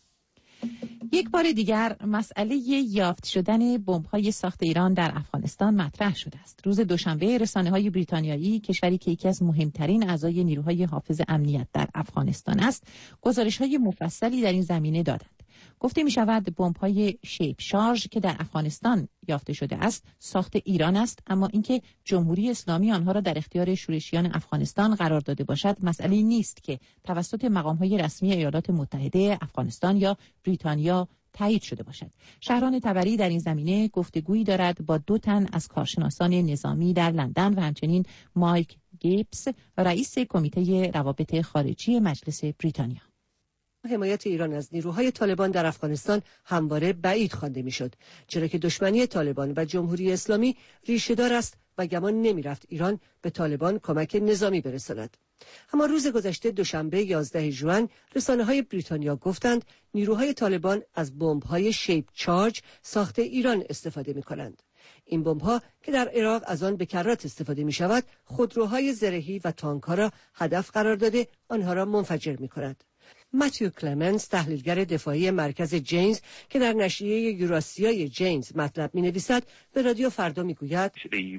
یک بار دیگر مسئله یافت شدن بمب‌های ساخت ایران در افغانستان مطرح شده است. روز دوشنبه رسانه‌های بریتانیایی، کشوری که یکی از مهمترین اعضای نیروهای حافظ امنیت در افغانستان است، گزارش‌های مفصلی در این زمینه دادند. گفته می شود بمب‌های شیپ شارژ که در افغانستان یافته شده است ساخت ایران است، اما اینکه جمهوری اسلامی آنها را در اختیار شورشیان افغانستان قرار داده باشد مسئله نیست که توسط مقام‌های رسمی ایالات متحده، افغانستان یا بریتانیا تایید شده باشد. شهران تبری در این زمینه گفتگویی دارد با دو تن از کارشناسان نظامی در لندن و همچنین مایک گیبس رئیس کمیته روابط خارجی مجلس بریتانیا. حمایت ایران از نیروهای طالبان در افغانستان همواره بعید خوانده میشد، چرا که دشمنی طالبان و جمهوری اسلامی ریشه‌دار است و گمان نمی‌رفت ایران به طالبان کمک نظامی برساند. اما روز گذشته دوشنبه یازده ژوئن رسانه‌های بریتانیا گفتند نیروهای طالبان از بمب‌های شیپ چارج ساخت ایران استفاده می‌کنند. این بمب‌ها که در عراق از آن به کرات استفاده می‌شود، خودروهای زرهی و تانک‌ها را هدف قرار داده آنها را منفجر می‌کند. متیو کلمنز تحلیلگر دفاعی مرکز جینز که در نشریه یوراسیای جینز مطلب می‌نویسد به رادیو فردا می‌گوید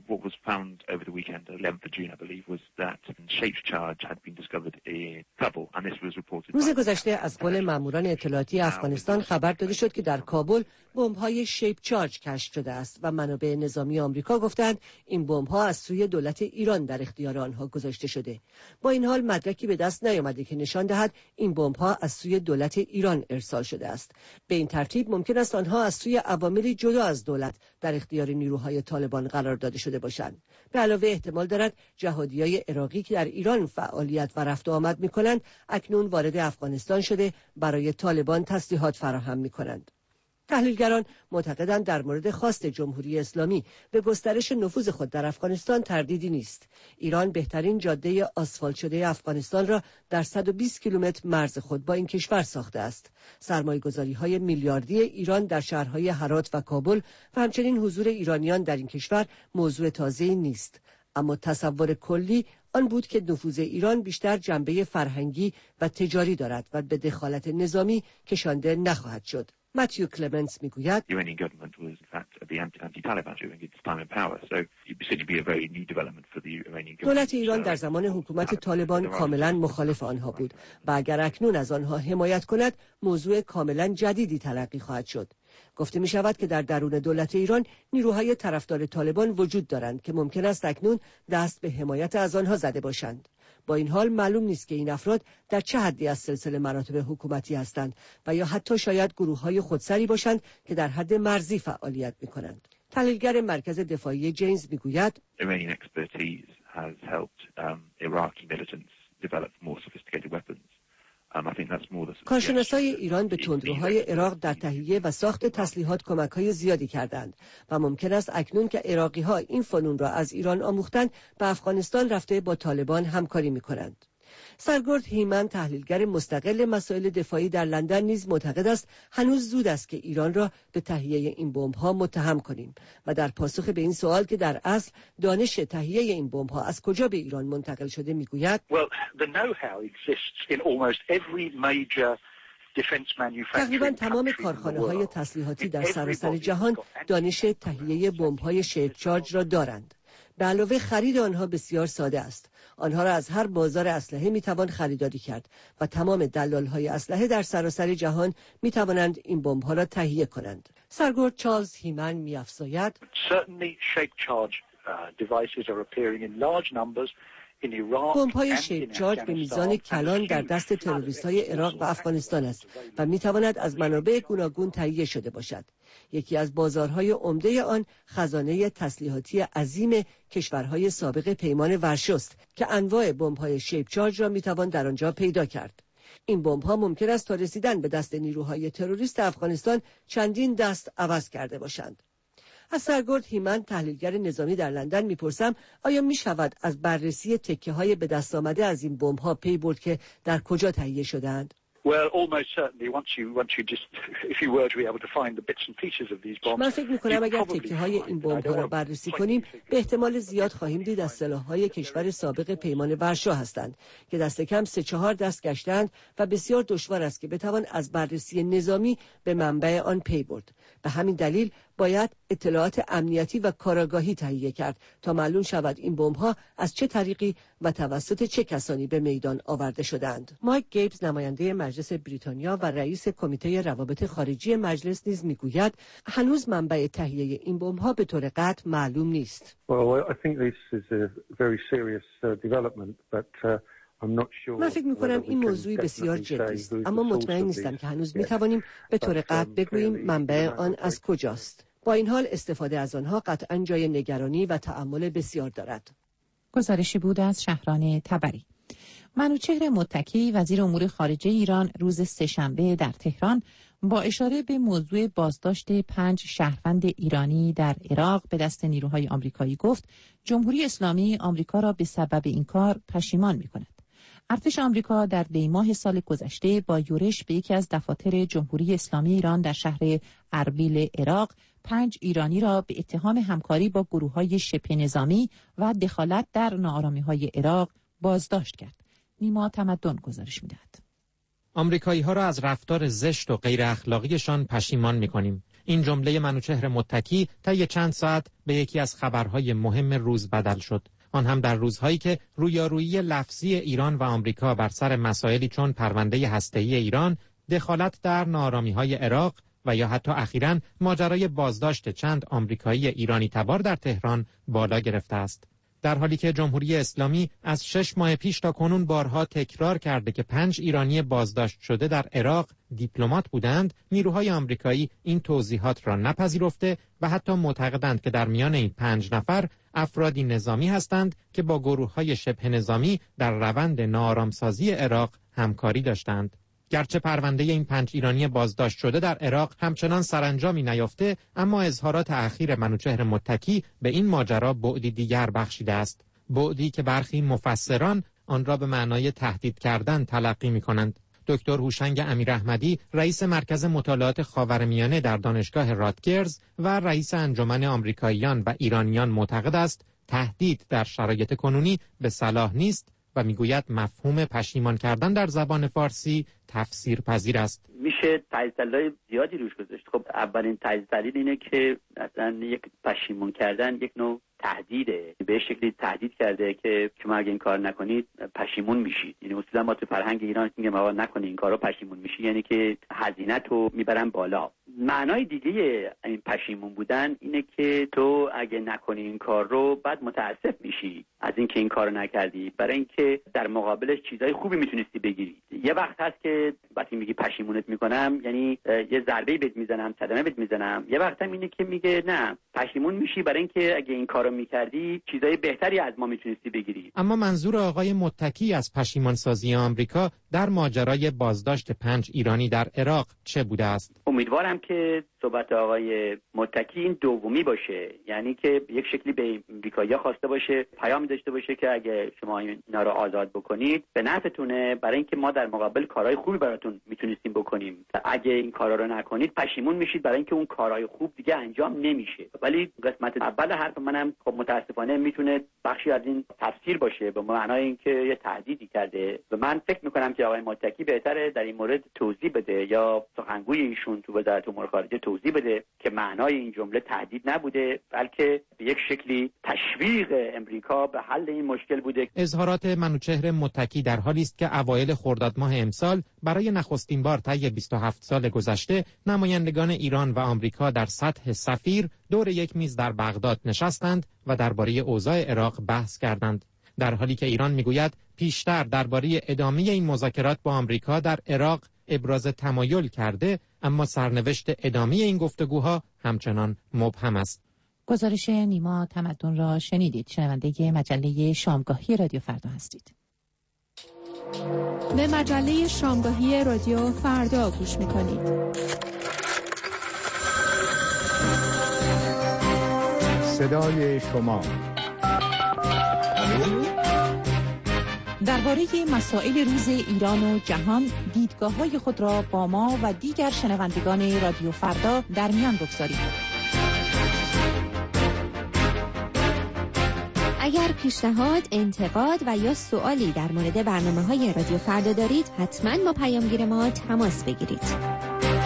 روز گذشته از قول ماموران اطلاعاتی افغانستان خبر داده شد که در کابل بمب‌های شیپ چارج کشف شده است و منابع نظامی آمریکا گفتند این بمب‌ها از سوی دولت ایران در اختیار آنها گذاشته شده. با این حال مدرکی به دست نیامده که نشان دهد این بمب‌ها از سوی دولت ایران ارسال شده است. به این ترتیب ممکن است آنها از سوی عواملی جدا از دولت در اختیار نیروهای طالبان قرار داده شده باشند. به علاوه احتمال دارد جهادیای عراقی که در ایران فعالیت و رفت و آمد می‌کنند اکنون وارد افغانستان شده برای طالبان تسلیحات فراهم می‌کنند. تحلیلگران معتقدند در مورد خواست جمهوری اسلامی به گسترش نفوذ خود در افغانستان تردیدی نیست. ایران بهترین جاده آسفالت شده افغانستان را در صد و بیست کیلومتر مرز خود با این کشور ساخته است. سرمایه‌گذاری‌های میلیاردی ایران در شهرهای هرات و کابل و همچنین حضور ایرانیان در این کشور موضوع تازه‌ای نیست. اما تصور کلی آن بود که نفوذ ایران بیشتر جنبه فرهنگی و تجاری دارد و به دخالت نظامی کشانده نخواهد شد. متیو کلمنز میگوید دولت ایران در زمان حکومت طالبان کاملا مخالف آنها بود و اگر اکنون از آنها حمایت کند موضوع کاملا جدیدی تلقی خواهد شد. گفته می شود که در درون دولت ایران نیروهای طرفدار طالبان وجود دارند که ممکن است اکنون دست به حمایت از آنها زده باشند. با این حال معلوم نیست که این افراد در چه حدی از سلسله مراتب حکومتی هستند و یا حتی شاید گروه‌های خودسری باشند که در حد مرزی فعالیت می‌کنند. تحلیلگر مرکز دفاعی جینز میگوید کارشناسای ایران به تندروهای عراق در تهیه و ساخت تسلیحات کمک‌های زیادی کردند و ممکن است اکنون که عراقی‌ها این فنون را از ایران آموختند به افغانستان رفته با طالبان همکاری می‌کنند. سرگرد هیمن تحلیلگر مستقل مسائل دفاعی در لندن نیز معتقد است هنوز زود است که ایران را به تهیه این بمب‌ها متهم کنیم و در پاسخ به این سوال که در اصل دانش تهیه این بمب‌ها از کجا به ایران منتقل شده میگوید تقریبا تمام کارخانه‌های تسلیحاتی در سراسر جهان دانش تهیه بمب‌های شیپ چارج را دارند. به علاوه خرید آنها بسیار ساده است. آنها را از هر بازار اسلحه میتوان خریداری کرد و تمام دلال‌های اسلحه در سراسر جهان میتوانند این بمب‌ها را تهیه کنند. سرگرد چارلز هیمن می‌افزاید بمب‌های شیپ چارج به میزان کلان در دست تروریست‌های عراق و افغانستان است و می‌تواند از منابع گوناگون تهیه شده باشد. یکی از بازارهای عمده آن خزانه تسلیحاتی عظیم کشورهای سابق پیمان ورشو است که انواع بمب‌های شیپ چارج را می‌توان در آنجا پیدا کرد. این بمب‌ها ممکن است تا رسیدن به دست نیروهای تروریست افغانستان چندین دست عوض کرده باشند. از سرگرد هیمن تحلیلگر نظامی در لندن میپرسم آیا میشود از بررسی تکه‌های به دست آمده از این بمب‌ها پی برد که در کجا تهیه شده‌اند؟ من فکر می‌کنم اگر تکه‌های این بمب‌ها را بررسی کنیم به احتمال زیاد خواهیم دید از سلاح‌های کشور سابق پیمان ورشو هستند که دست کم سه چهار دست گشتند و بسیار دشوار است که بتوان از بررسی نظامی به منبع آن پی برد. به همین دلیل باید اطلاعات امنیتی و کاراگاهی تهیه کرد تا معلوم شود این بمب‌ها از چه طریقی و توسط چه کسانی به میدان آورده شدند. مایک گیبز نماینده مجلس بریتانیا و رئیس کمیته روابط خارجی مجلس نیز میگوید هنوز منبع تهیه این بمب‌ها به طور قطع معلوم نیست. من فکر می‌کنم این موضوع بسیار جدی است، اما مطمئن نیستم که هنوز می‌توانیم به طور قطع بگوییم منبع آن از کجاست. با این حال استفاده از آنها قطعاً جای نگرانی و تأمل بسیار دارد. گزارشی بود از شهران تبری. منوچهر متکی وزیر امور خارجه ایران روز سه‌شنبه در تهران با اشاره به موضوع بازداشت پنج شهروند ایرانی در عراق به دست نیروهای آمریکایی گفت جمهوری اسلامی آمریکا را به سبب این کار پشیمان می‌کند. ارتش آمریکا در دیماه سال گذشته با یورش به یکی از دفاتر جمهوری اسلامی ایران در شهر اربیل عراق پنج ایرانی را به اتهام همکاری با گروه‌های شبه نظامی و دخالت در ناآرامی‌های عراق بازداشت کرد. نیما تمدن گزارش می‌دهد. آمریکایی‌ها را از رفتار زشت و غیر اخلاقیشان پشیمان می‌کنیم. این جمله منوچهر متکی طی چند ساعت به یکی از خبرهای مهم روز بدل شد. آن هم در روزهایی که رویارویی لفظی ایران و آمریکا بر سر مسائلی چون پرونده هسته‌ای ایران، دخالت در ناآرامی‌های عراق و یا حتی اخیراً ماجرای بازداشت چند آمریکایی ایرانی تبار در تهران بالا گرفته است. در حالی که جمهوری اسلامی از شش ماه پیش تا کنون بارها تکرار کرده که پنج ایرانی بازداشت شده در عراق دیپلمات بودند، نیروهای آمریکایی این توضیحات را نپذیرفته و حتی معتقدند که در میان این پنج نفر افرادی نظامی هستند که با گروه‌های شبه نظامی در روند ناآرامسازی عراق همکاری داشتند. گرچه پرونده این پنج ایرانی بازداشت شده در عراق همچنان سرانجامی نیافته، اما اظهارات اخیر منوچهر متکی به این ماجرا بعدی دیگر بخشیده است. بعدی که برخی مفسران آن را به معنای تهدید کردن تلقی می‌کنند. دکتر هوشنگ امیراحمدی رئیس مرکز مطالعات خاورمیانه در دانشگاه راتگرز و رئیس انجمن آمریکاییان و ایرانیان معتقد است تهدید در شرایط کنونی به صلاح نیست و میگوید مفهوم پشیمان کردن در زبان فارسی تفسیر پذیر است. میشه تجزیه تحلیل‌های زیادی روش گذاشت. خب اولین تجزیه تحلیل اینه که اصلا یک پشیمان کردن یک نوع تهدیده، به شکلی تهدید کرده که شما اگه این کار نکنید پشیمون میشید. یعنی اصلا ما تو فرهنگ ایران میگیم آقا نکنید این کارو پشیمون میشی، یعنی که هزینه تو میبرن بالا. معنای دیگه این پشیمون بودن اینه که تو اگه نکنی این کار رو بعد متاسف میشی از اینکه این کارو نکردی، برای اینکه در مقابلش چیزای خوبی میتونستی بگیری. یه وقت هست که وقتی میگی پشیمونت میکنم یعنی یه ضربه بهت میزنم، صدمه بهت میزنم. یه وقت هم اینه که میگه نه، پشیمون میشی برای اینکه اگه این کارو میکردی چیزای بهتری از ما میتونستی بگیری. اما منظور آقای متکی از پشیمان سازی آمریکا در ماجرای بازداشت پنج ایرانی در عراق چه بوده است؟ امیدوارم که صحبت آقای متکی این دومی باشه، یعنی که یک شکلی به امریکایی‌ها خواسته باشه، پیام داشته باشه که اگه شما اینا رو آزاد بکنید به نفعتونه، برای اینکه ما در مقابل کارهای خوبی براتون میتونستیم بکنیم. اگه این کارا رو نکنید پشیمون میشید، برای اینکه اون کارهای خوب دیگه انجام نمیشه. ولی قسمت اول حرف منم خب متاسفانه میتونه بخشی از این تفسیر باشه به معنای اینکه یه تهدیدی کرده. و من فکر میکنم که آقای متکی بهتره در این مورد توضیح بده یا سخنگوی ایشون تو وزارت امور خارجه توضیح بده که معنای این جمله تهدید نبوده، بلکه به یک شکلی تشویق امریکا به حل این مشکل بوده. اظهارات منوچهر متکی در حالی است که اوایل خرداد ماه امسال برای نخستین بار طی بیست و هفت سال گذشته نمایندگان ایران و آمریکا در سطح سفیر دور یک میز در بغداد نشستند و درباره اوضاع عراق بحث کردند، در حالی که ایران میگوید پیشتر درباره ادامه این مذاکرات با آمریکا در عراق ابراز تمایل کرده، اما سرنوشت ادامه این گفتگوها همچنان مبهم است. گزارش نیما تمدن را شنیدید. شنونده مجله شامگاهی رادیو فردا هستید. به مجله شامگاهی رادیو فردا گوش می‌کنید. صدای شما درباره مسائل روز ایران و جهان دیدگاه‌های خود را با ما و دیگر شنوندگان رادیو فردا در میان بگذارید. اگر پیشنهاد، انتقاد و یا سوالی در مورد برنامه‌های رادیو فردا دارید، حتما با پیامگیر ما تماس بگیرید.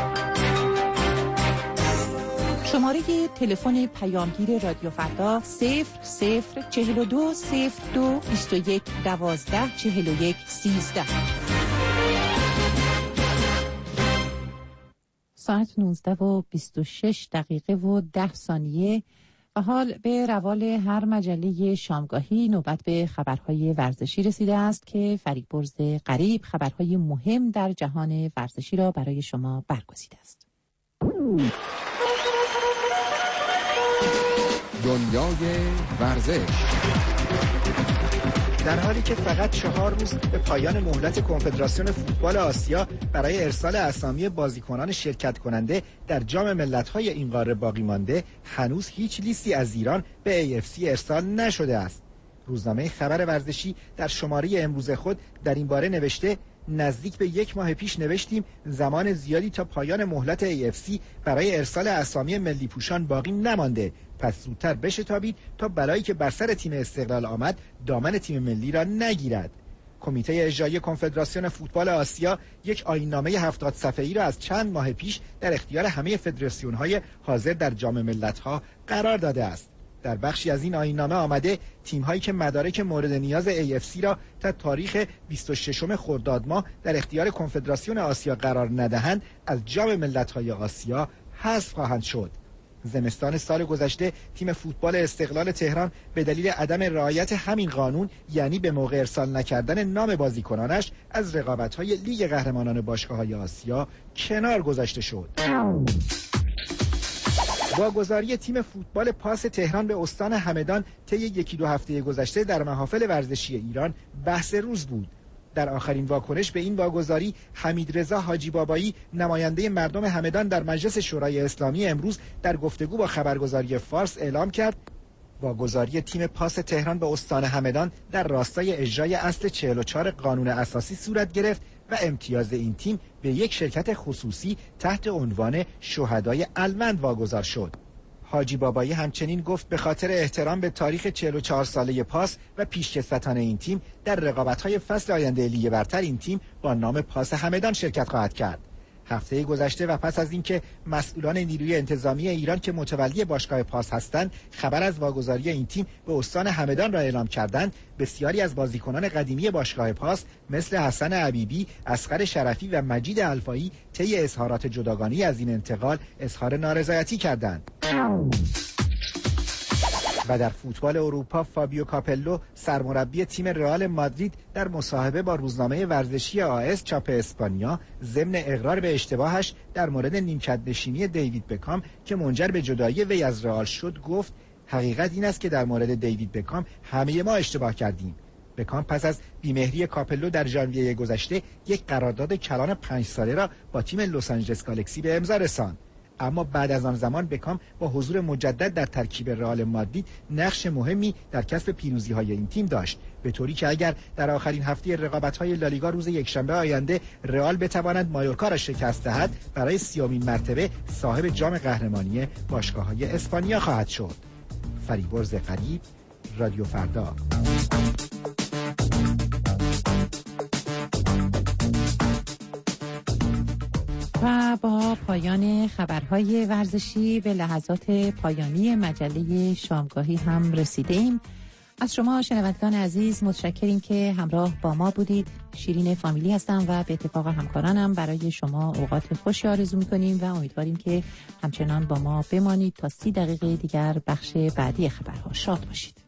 شماره تلفن پیامگیر رادیو فردا صفر صفر چهل و دو صفر دو بیست و یک دوازده چهل و یک سیزده. ساعت نوزده و بیست و شش دقیقه و ده ثانیه و حال به روال هر مجله شامگاهی نوبت به خبرهای ورزشی رسیده است که فریبرز قریب خبرهای مهم در جهان ورزشی را برای شما برگزیده است. دنیای ورزش. در حالی که فقط چهار روز به پایان مهلت کنفدراسیون فوتبال آسیا برای ارسال اسامی بازیکنان شرکت کننده در جام ملت‌های این قاره باقی مانده، هنوز هیچ لیستی از ایران به ای اف سی ارسال نشده است. روزنامه خبر ورزشی در شماره امروز خود در این باره نوشته: نزدیک به یک ماه پیش نوشتیم زمان زیادی تا پایان مهلت ای اف سی برای ارسال اسامی ملی پوشان باقی نمانده، پس زودتر بشتابید تا بلایی که بر سر تیم استقلال آمد دامن تیم ملی را نگیرد. کمیته اجرایی کنفدراسیون فوتبال آسیا یک آیین‌نامه هفتاد صفحه‌ای را از چند ماه پیش در اختیار همه فدراسیون‌های حاضر در جام ملت‌ها قرار داده است. در بخشی از این آیین‌نامه آمده تیم‌هایی که مدارک مورد نیاز ای اف سی را تا تاریخ بیست و ششم خرداد ماه در اختیار کنفدراسیون آسیا قرار ندهند از جام ملت‌های آسیا حذف خواهند شد. زمستان سال گذشته تیم فوتبال استقلال تهران به دلیل عدم رعایت همین قانون، یعنی به موقع ارسال نکردن نام بازیکنانش، از رقابت‌های لیگ قهرمانان باشگاه‌های آسیا کنار گذاشته شد. واگذاری تیم فوتبال پاس تهران به استان همدان طی یکی دو هفته گذشته در محافل ورزشی ایران بحث روز بود. در آخرین واکنش به این واگذاری، حمیدرضا حاجی بابایی نماینده مردم همدان در مجلس شورای اسلامی امروز در گفتگو با خبرگزاری فارس اعلام کرد واگذاری تیم پاس تهران به استان همدان در راستای اجرای اصل چهل و چهار قانون اساسی صورت گرفت و امتیاز این تیم به یک شرکت خصوصی تحت عنوان شهدای الوند واگذار شد. حاجی بابایی همچنین گفت به خاطر احترام به تاریخ چهل و چهار ساله پاس و پیشکسوتان این تیم در رقابت‌های فصل آینده لیگ برتر این تیم با نام پاس همدان شرکت خواهد کرد. هفته گذشته و پس از اینکه مسئولان نیروی انتظامی ایران که متولی باشگاه پاس هستند خبر از واگذاری این تیم به استان همدان را اعلام کردند، بسیاری از بازیکنان قدیمی باشگاه پاس مثل حسن عبیبی، اصغر شرفی و مجید الفایی طی اظهارات جداگانه از این انتقال اظهار نارضایتی کردند. و در فوتبال اروپا فابیو کاپلو سرمربی تیم رئال مادرید در مصاحبه با روزنامه ورزشی آس چاپ اسپانیا ضمن اقرار به اشتباهش در مورد نیمکت نشینی دیوید بکام که منجر به جدایی وی از رئال شد گفت حقیقت این است که در مورد دیوید بکام همه ما اشتباه کردیم. بکام پس از بیمهری کاپلو در ژانویه گذشته یک قرارداد کلان پنج ساله را با تیم لس آنجلس گالاکسی به امضا رساند. اما بعد از آن زمان بکام با حضور مجدد در ترکیب رئال مادرید نقش مهمی در کسب پیروزی‌های این تیم داشت، به طوری که اگر در آخرین هفته رقابت‌های لالیگا روز یکشنبه آینده رئال بتواند مایورکا را شکست دهد، برای سیامین مرتبه صاحب جام قهرمانی باشگاه‌های اسپانیا خواهد شد. فریبرز قریب، رادیو فردا. و با پایان خبرهای ورزشی به لحظات پایانی مجله شامگاهی هم رسیده ایم. از شما شنوندگان عزیز متشکریم که همراه با ما بودید. شیرین فامیلی هستم و به اتفاق همکارانم برای شما اوقات خوشی آرزو می‌کنیم و امیدواریم که همچنان با ما بمانید تا سی دقیقه دیگر بخش بعدی خبرها. شاد باشید.